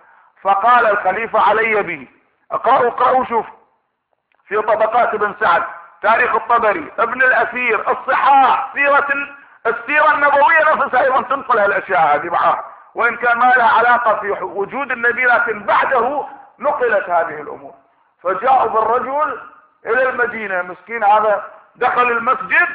فقال الخليفة علي به. اقرأوا شوف في طبقات ابن سعد، تاريخ الطبري، ابن الأثير، الصحاح، السيرة النبوية نفسها ايضا تنقل هالاشياء هذه معها، وان كان ما لها علاقة في وجود النبي، لكن بعده نقلت هذه الامور. فجاءوا بالرجل الى المدينة، مسكين هذا دخل المسجد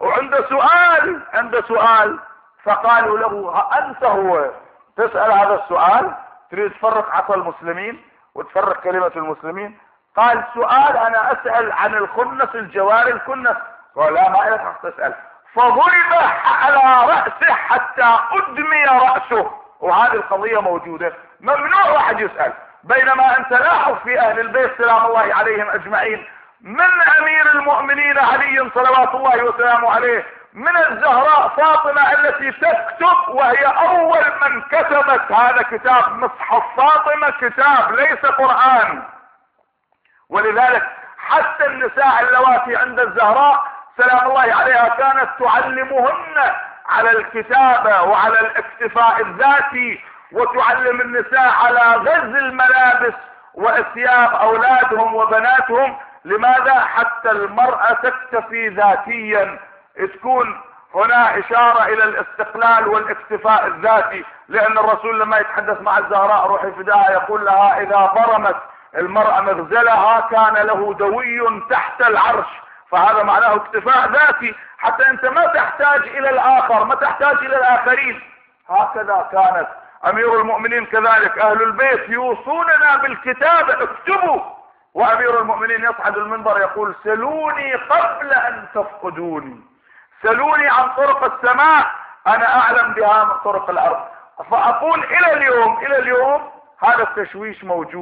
عنده سؤال، فقالوا له انت هو تسأل هذا السؤال؟ تريد تفرق عصا المسلمين وتفرق كلمة المسلمين؟ قال سؤال، انا اسأل عن الخنس، الجواري الكنس. قال لا، ما لك حق تسأل. فضرب على رأسه حتى ادمي رأسه، وهذه القضية موجودة، ممنوع واحد يسأل. بينما انت لاحظ في اهل البيت سلام الله عليهم اجمعين، من امير المؤمنين علي صلوات الله وسلامه عليه، من الزهراء فاطمة التي تكتب، وهي اول من كتبت هذا كتاب مصحف فاطمة، كتاب ليس قرآن. ولذلك حتى النساء اللواتي عند الزهراء سلام الله عليها كانت تعلمهن على الكتابة وعلى الاكتفاء الذاتي، وتعلم النساء على غزل الملابس واثياب اولادهم وبناتهم. لماذا؟ حتى المرأة تكتفي ذاتيا، تكون هنا اشارة الى الاستقلال والاكتفاء الذاتي. لان الرسول لما يتحدث مع الزهراء روحي فداها يقول لها اذا ضرمت المرأة مغزلها كان له دوي تحت العرش، فهذا معناه اكتفاء ذاتي، حتى انت ما تحتاج الى الاخر، ما تحتاج الى الاخرين. هكذا كانت امير المؤمنين كذلك، اهل البيت يوصوننا بالكتابة، اكتبوا. وامير المؤمنين يصعد المنبر يقول سلوني قبل ان تفقدوني، سلوني عن طرق السماء، انا اعلم بها من طرق الارض. فاقول الى اليوم هذا التشويش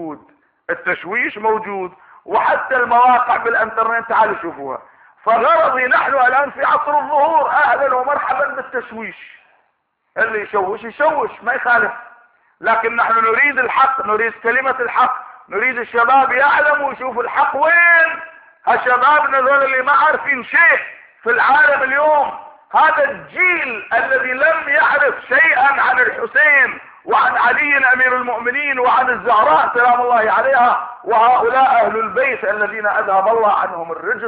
موجود، وحتى المواقع بالانترنت تعالوا شوفوها. فغرضي نحن الان في عصر الظهور، اهلا ومرحبا بالتشويش، اللي يشوش ما يخالف، لكن نحن نريد الحق، نريد كلمة الحق، نريد الشباب يعلموا ويشوفوا الحق وين. هالشبابنا ذول اللي ما عارفين شيء في العالم اليوم، هذا الجيل الذي لم يعرف شيئا عن الحسين وعن علي امير المؤمنين وعن الزهراء سلام الله عليها، وهؤلاء اهل البيت الذين اذهب الله عنهم الرجس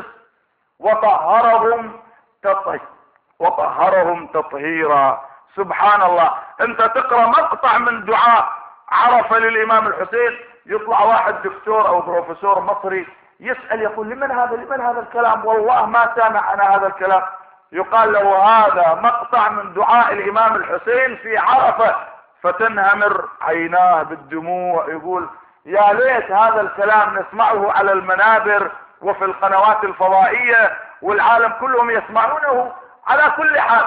وطهرهم تطهيرا. سبحان الله. انت تقرأ مقطع من دعاء عرفة للامام الحسين، يطلع واحد دكتور او بروفيسور مصري يسأل يقول لمن هذا الكلام؟ والله ما سامع انا هذا الكلام. يقال له هذا مقطع من دعاء الامام الحسين في عرفة، فتنهمر عيناه بالدموع، يقول يا ليت هذا الكلام نسمعه على المنابر وفي القنوات الفضائية والعالم كلهم يسمعونه. على كل حال،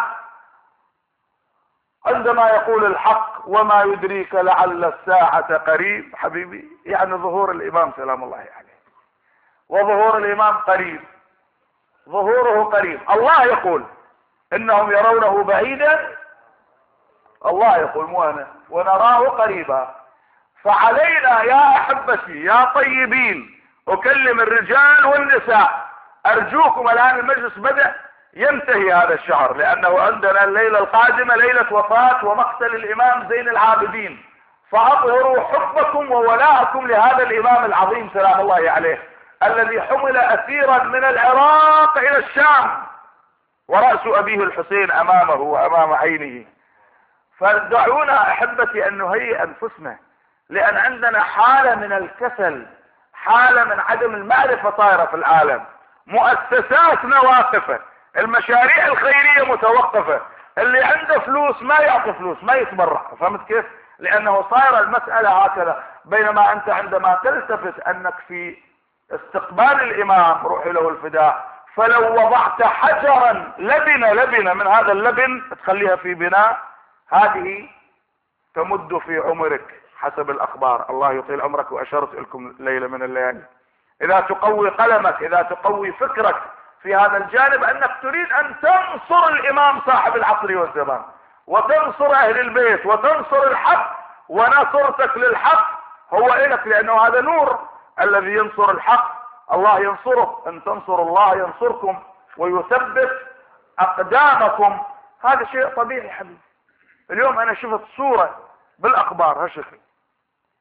عندما يقول الحق وما يدريك لعل الساعة قريب، حبيبي يعني ظهور الامام سلام الله عليه، وظهور الامام قريب، ظهوره قريب. الله يقول انهم يرونه بعيدا، الله يقول مو انا، ونراه قريبا. فعلينا يا احبتي يا طيبين، اكلم الرجال والنساء، ارجوكم الان المجلس بدأ ينتهي هذا الشهر، لانه عندنا الليلة القادمة ليلة وفاة ومقتل الامام زين العابدين، فاظهروا حبكم وولاءكم لهذا الامام العظيم سلام الله عليه، الذي حمل اسيرا من العراق الى الشام، ورأس ابيه الحسين امامه وامام عينه. فدعونا احبتي ان نهيئ انفسنا، لان عندنا حالة من الكسل، حالة من عدم المعرفة طايرة في العالم، مؤسساتنا واقفة، المشاريع الخيرية متوقفة، اللي عنده فلوس ما يعطي فلوس، ما يتبرع. فهمت كيف؟ لانه صايرة المسألة هكذا. بينما انت عندما تلتفت انك في استقبال الامام روحي له الفداء، فلو وضعت حجرا لبنة من هذا اللبن تخليها في بناء، هذه تمد في عمرك حسب الاخبار. الله يطيل عمرك. واشرت لكم ليلة من الليالي، اذا تقوي قلمك، اذا تقوي فكرك في هذا الجانب، انك تريد ان تنصر الامام صاحب العصر والزمان، وتنصر اهل البيت، وتنصر الحق، ونصرتك للحق هو الك، لانه هذا نور. الذي ينصر الحق الله ينصره، ان تنصروا الله ينصركم ويثبت اقدامكم. هذا شيء طبيعي حبيبي. اليوم انا شفت صورة بالاخبار هالشكل،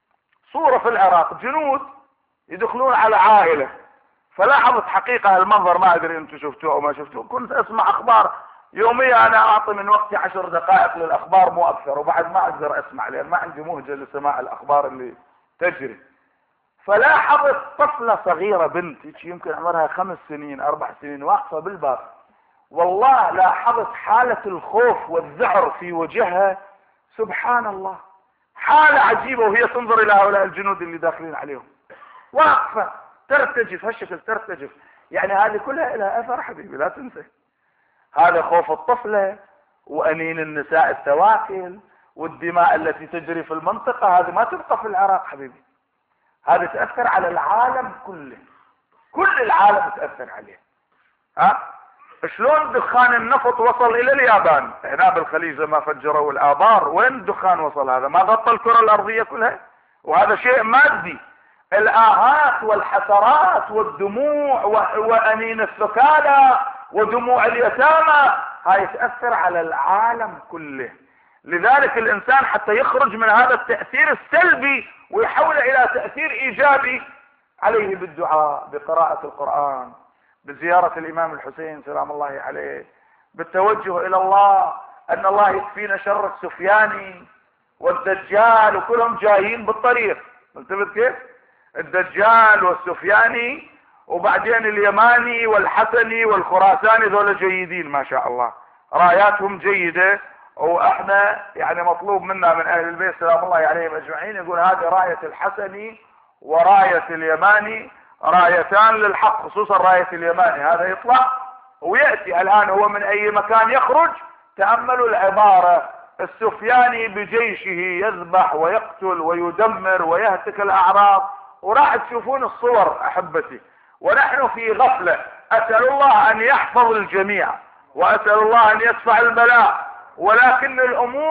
صورة في العراق جنود يدخلون على عائلة، فلاحظت حقيقة المنظر، ما ادري انتم شفتوه او ما شفتوه، كنت اسمع اخبار يوميا، انا اعطي من وقتي 10 دقائق للاخبار مو اكثر، وبعد ما اقدر اسمع لان ما عندي مهجة لسماع الاخبار اللي تجري. فلاحظت طفلة صغيرة بنت يمكن عمرها 5 سنين 4 سنين واقفة بالباب، والله لاحظت حالة الخوف والذعر في وجهها، سبحان الله، حالة عجيبة وهي تنظر الى هؤلاء الجنود اللي داخلين عليهم، واقفة ترتجف هالشكل، ترتجف. يعني هذه كلها لها اثر حبيبي، لا تنسى. هذا خوف الطفلة وانين النساء التواكل والدماء التي تجري في المنطقة، هذه ما تبقى في العراق حبيبي، هذا تأثر على العالم كله، كل العالم تأثر عليه. شلون دخان النفط وصل الى اليابان هنا بالخليج لما فجروا الآبار؟ وين الدخان وصل؟ هذا ما غطى الكرة الارضية كلها، وهذا شيء مادي. الآهات والحسرات والدموع وأنين الثكالى ودموع اليتامى، هاي تأثر على العالم كله. لذلك الإنسان حتى يخرج من هذا التأثير السلبي ويحوله إلى تأثير إيجابي، عليه بالدعاء، بقراءة القرآن، بزيارة الإمام الحسين سلام الله عليه، بالتوجه إلى الله، أن الله يكفينا شر السفياني والدجال، وكلهم جايين بالطريق. انتبه كيف؟ الدجال والسفياني وبعدين اليماني والحسني والخراساني، ذولا جيدين ما شاء الله، راياتهم جيدة، واحنا يعني مطلوب منا من اهل البيت سلام الله عليهم اجمعين يقول هذه راية الحسني وراية اليماني رايتان للحق، خصوصا راية اليماني، هذا يطلع ويأتي الان هو من اي مكان يخرج. تأملوا العبارة، السفياني بجيشه يذبح ويقتل ويدمر ويهتك الاعراض، وراح تشوفون الصور احبتي، ونحن في غفلة. اسأل الله ان يحفظ الجميع، واسأل الله ان يدفع البلاء، ولكن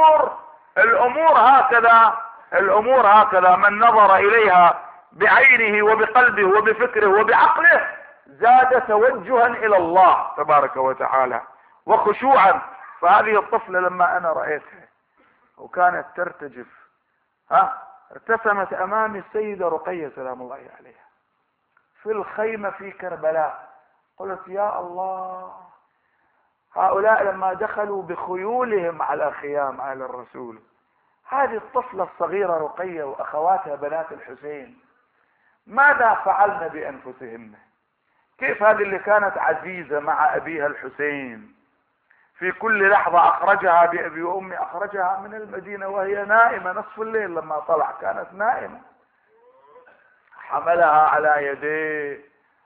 الامور هكذا من نظر اليها بعينه وبقلبه وبفكره وبعقله زاد توجها الى الله تبارك وتعالى وخشوعا. فهذه الطفلة لما انا رأيتها وكانت ترتجف، ارتسمت امامي السيدة رقية سلام الله عليها في الخيمة في كربلاء. قلت يا الله، هؤلاء لما دخلوا بخيولهم على خيام آل الرسول، هذه الطفلة الصغيرة رقية واخواتها بنات الحسين ماذا فعلن بانفسهن؟ كيف هذه اللي كانت عزيزة مع ابيها الحسين، في كل لحظة اخرجها بابي وامي، اخرجها من المدينة وهي نائمة نصف الليل، لما طلع كانت نائمة، حملها على يديه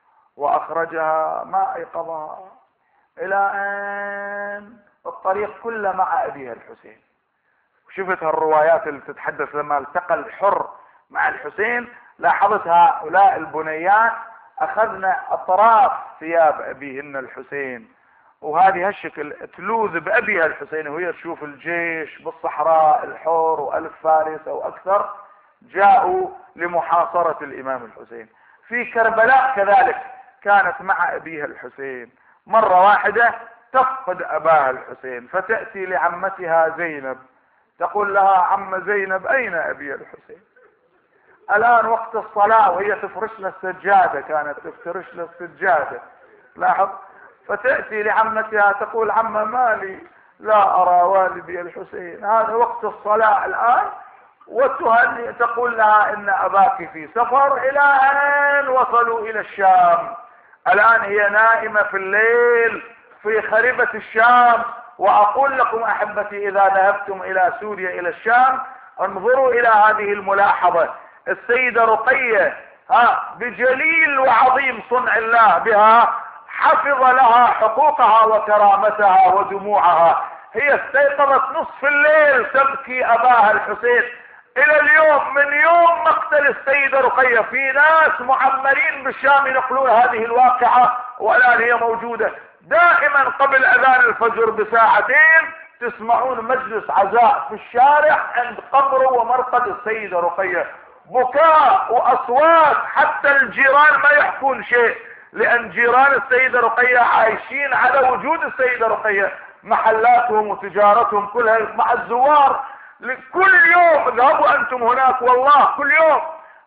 واخرجها ما ايقظها، الى ان الطريق كله مع ابيها الحسين. شفت هالروايات اللي تتحدث لما التقى الحر مع الحسين، لاحظت هؤلاء البنيات اخذنا اطراف ثياب ابيهن الحسين، وهذه هالشكل تلوذ بابيها الحسين وهي تشوف الجيش بالصحراء الحور و1000 فارس او اكثر جاءوا لمحاصرة الامام الحسين. في كربلاء كذلك كانت مع ابيها الحسين، مرة واحدة تفقد اباها الحسين، فتأتي لعمتها زينب تقول لها عم زينب اين ابي الحسين؟ الان وقت الصلاة وهي تفرش له السجادة، كانت تفترش له السجادة، لاحظ. فتأتي لعمتها تقول عم مالي لا ارى والدي الحسين، هذا وقت الصلاة الان، وتهنئ تقول لها ان اباك في سفر الى ان وصلوا الى الشام. الان هي نائمة في الليل في خريبة الشام. واقول لكم احبتي اذا ذهبتم الى سوريا الى الشام انظروا الى هذه الملاحظة، السيدة رقية بجليل وعظيم صنع الله بها حفظ لها حقوقها وكرامتها ودموعها. هي استيقظت نصف الليل تبكي اباها الحسين الى اليوم، من يوم مقتل السيدة رقية في ناس معمرين بالشام ينقلون هذه الواقعة، والان هي موجودة دائما قبل اذان الفجر بساعتين تسمعون مجلس عزاء في الشارع عند قبر ومرقد السيدة رقية، بكاء واصوات، حتى الجيران ما يحكون شيء، لان جيران السيدة رقية عايشين على وجود السيدة رقية، محلاتهم وتجارتهم كلها مع الزوار. كل يوم اذهبوا انتم هناك والله كل يوم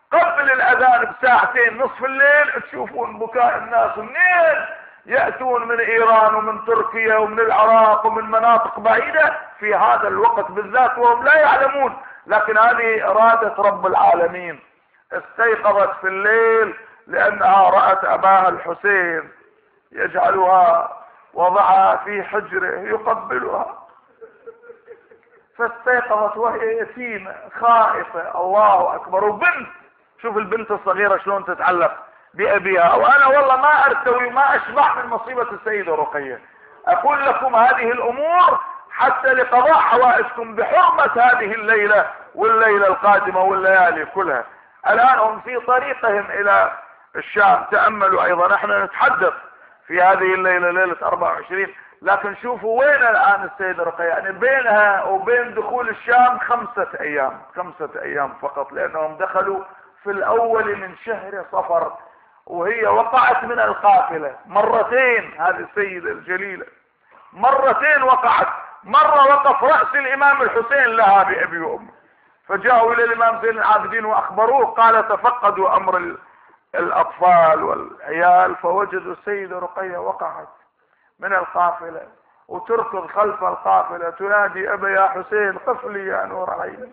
قبل الاذان بساعتين نصف الليل تشوفون بكاء الناس منين يأتون، من ايران ومن تركيا ومن العراق ومن مناطق بعيدة في هذا الوقت بالذات وهم لا يعلمون، لكن هذه ارادة رب العالمين. استيقظت في الليل لانها رأت اباها الحسين يجعلها وضعها في حجره يقبلها، فاستيقظت وهي يتيمة خائفة. الله اكبر. وبنت، شوف البنت الصغيرة شلون تتعلق بأبيها. وانا والله ما ارتوي وما اشبع من مصيبة السيدة رقية. اقول لكم هذه الامور حتى لقضاء حوائجكم بحرمة هذه الليلة والليلة القادمة والليالي كلها. الان هم في طريقهم الى الشام. تأملوا ايضا، احنا نتحدث في هذه الليلة ليلة 24، لكن شوفوا وين الان السيدة رقية. يعني بينها وبين دخول الشام 5 ايام، 5 ايام فقط، لانهم دخلوا في الاول من شهر صفر، وهي وقعت من القافلة مرتين. هذه السيدة الجليلة مرتين وقعت. مرة وقف رأس الامام الحسين لها بأبي وأمه، فجاءوا الى الامام زين العابدين واخبروه، قال تفقدوا امر الاطفال والعيال، فوجدوا السيدة رقية وقعت من القافلة وتركض خلف القافلة تنادي ابا يا حسين قف لي يا نور عيني.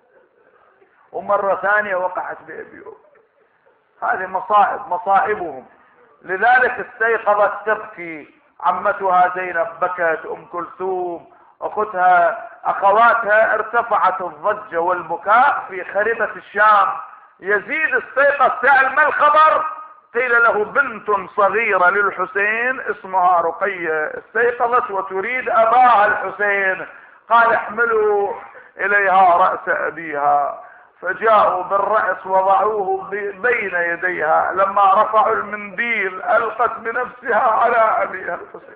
ومرة ثانية وقعت بأبي وأمه. هذه مصائبهم. لذلك استيقظت تبكي. عمتها زينب بكت، ام كلثوم، اختها، اخواتها، ارتفعت الضجة والبكاء في خريبة الشام. يزيد استيقظ، سأل ما الخبر؟ قيل له بنت صغيرة للحسين اسمها رقية استيقظت وتريد اباها الحسين. قال احملوا اليها رأس ابيها. فجاءوا بالرأس وضعوه بين يديها. لما رفعوا المنديل ألقت بنفسها على أبيها الحسين،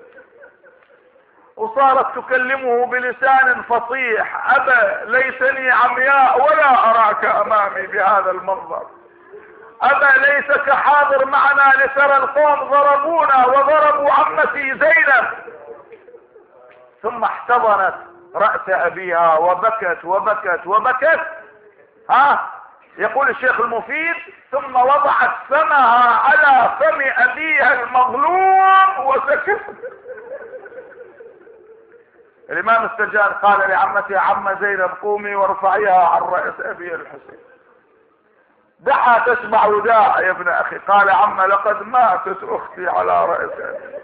وصارت تكلمه بلسان فصيح: أبا ليتني عمياء ولا أراك أمامي بهذا المنظر. أبا ليتك حاضر معنا لترى القوم ضربونا وضربوا عمتي زينب. ثم احتضنت رأس أبيها وبكت وبكت وبكت. يقول الشيخ المفيد: ثم وضعت فمها على فم أبيها المظلوم وسكت. الإمام السجاد قال لعمتها: عم زينب قومي وارفعيها عن رأس أبي الحسين. دعها تسمع وداع يا ابن أخي. قال: عم لقد ماتت أختي على رأس أبي.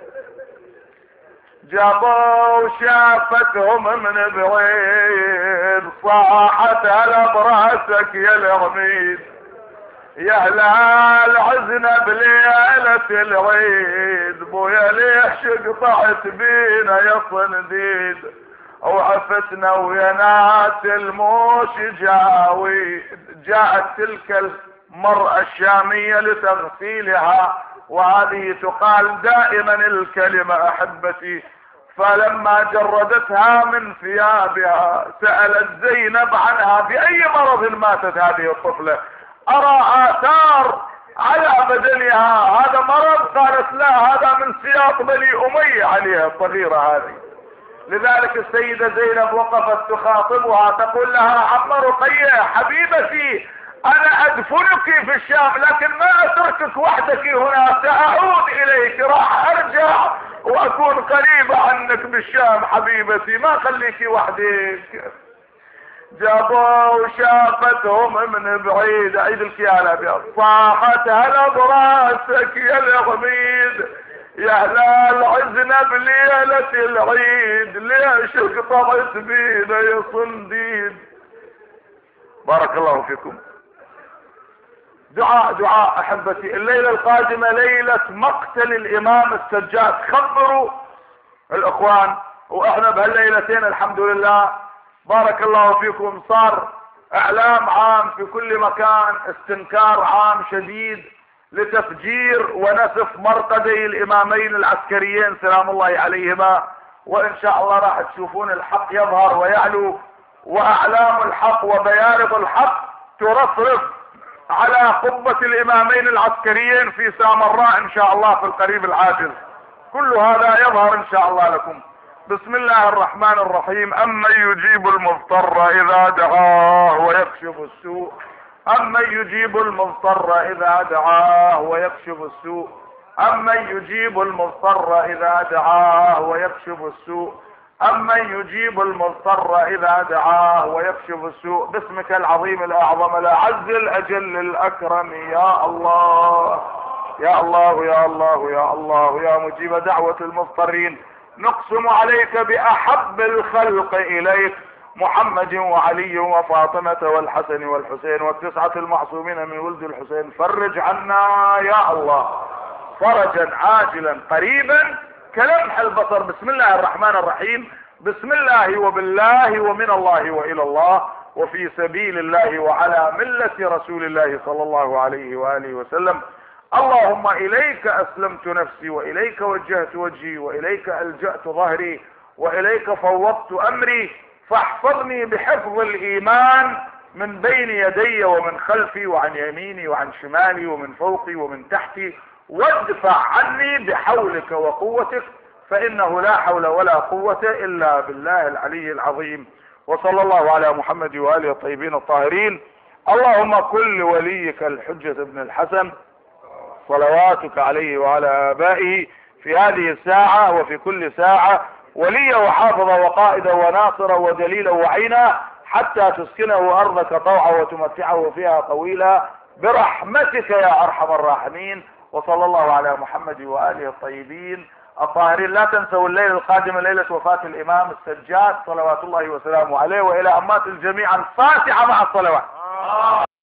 جابوا شافتهم من بعيد، صاحت هلا براسك يا العميد، يا هلال عزنا بليلة العيد، بويا ليش قطعت بينا يا صنديد، وعفتنا ويا ناس الموش جاوي. جاءت تلك المرأة الشامية لتغسيلها، وهذه تقال دائما الكلمة احبتي. فلما جردتها من ثيابها سألت زينب عنها: بأي مرض ماتت هذه الطفلة؟ أرى آثار على بدنها، هذا مرض؟ قالت: لا، هذا من سياط بني أمية عليها الصغيرة هذه. لذلك السيدة زينب وقفت تخاطبها تقول لها: عم رقية حبيبتي، انا ادفنك في الشام لكن ما اتركك وحدك هنا، ساعود اليك، راح ارجع واكون قريبة عنك بالشام حبيبتي، ما خليك وحدك. جابوا شافتهم من بعيد، عيد الكيالة بيض، صاحت هلا براسك يا الغميد، يا هلال عزنا بليلة العيد، ليش قطعت بينا يا صنديد. بارك الله فيكم. دعاء احبتي. الليلة القادمة ليلة مقتل الامام السجاد. خبروا الاخوان، واحنا بهالليلتين الحمد لله بارك الله فيكم صار اعلام عام في كل مكان، استنكار عام شديد لتفجير ونسف مرقدي الامامين العسكريين سلام الله عليهما. وان شاء الله راح تشوفون الحق يظهر ويعلو، واعلام الحق وبيارق الحق ترفرف على قبة الامامين العسكريين في سامراء ان شاء الله في القريب العاجل. كل هذا يظهر ان شاء الله لكم. بسم الله الرحمن الرحيم. أمن يجيب المضطر إذا دعاه ويكشف السوء أمن يجيب المضطر إذا دعاه ويكشف السوء، أمن يجيب المضطر إذا دعاه ويكشف السوء، أمن يجيب المضطر إذا دعاه ويكشف السوء. باسمك العظيم الأعظم الأعز الأجل الأكرم يا الله يا الله يا الله يا الله يا مجيب دعوة المضطرين، نقسم عليك بأحب الخلق إليك محمد وعلي وفاطمة والحسن والحسين والتسعة المعصومين من ولد الحسين. فرج عنا يا الله فرجا عاجلا قريبا كلمح البصر. بسم الله الرحمن الرحيم. بسم الله وبالله ومن الله وإلى الله وفي سبيل الله وعلى ملة رسول الله صلى الله عليه وآله وسلم. اللهم إليك أسلمت نفسي وإليك وجهت وجهي وإليك ألجأت ظهري وإليك فوضت أمري، فاحفظني بحفظ الإيمان من بين يدي ومن خلفي وعن يميني وعن شمالي ومن فوقي ومن تحتي، وادفع عني بحولك وقوتك، فإنه لا حول ولا قوة إلا بالله العلي العظيم. وصلى الله على محمد وآله الطيبين الطاهرين. اللهم كل وليك الحجة ابن الحسن صلواتك عليه وعلى آبائه في هذه الساعة وفي كل ساعة وليا وحافظا وقائدا وناصرا ودليلا وعينا، حتى تسكنه أرضك طوعا وتمتعه فيها طويلا برحمتك يا أرحم الراحمين. وصلى الله على محمد وآله الطيبين الطاهرين. لا تنسوا الليل القادم ليلة وفاة الإمام السجاد صلوات الله وسلامه عليه، وإلى أمات الجميع الفاتحة مع الصلوات.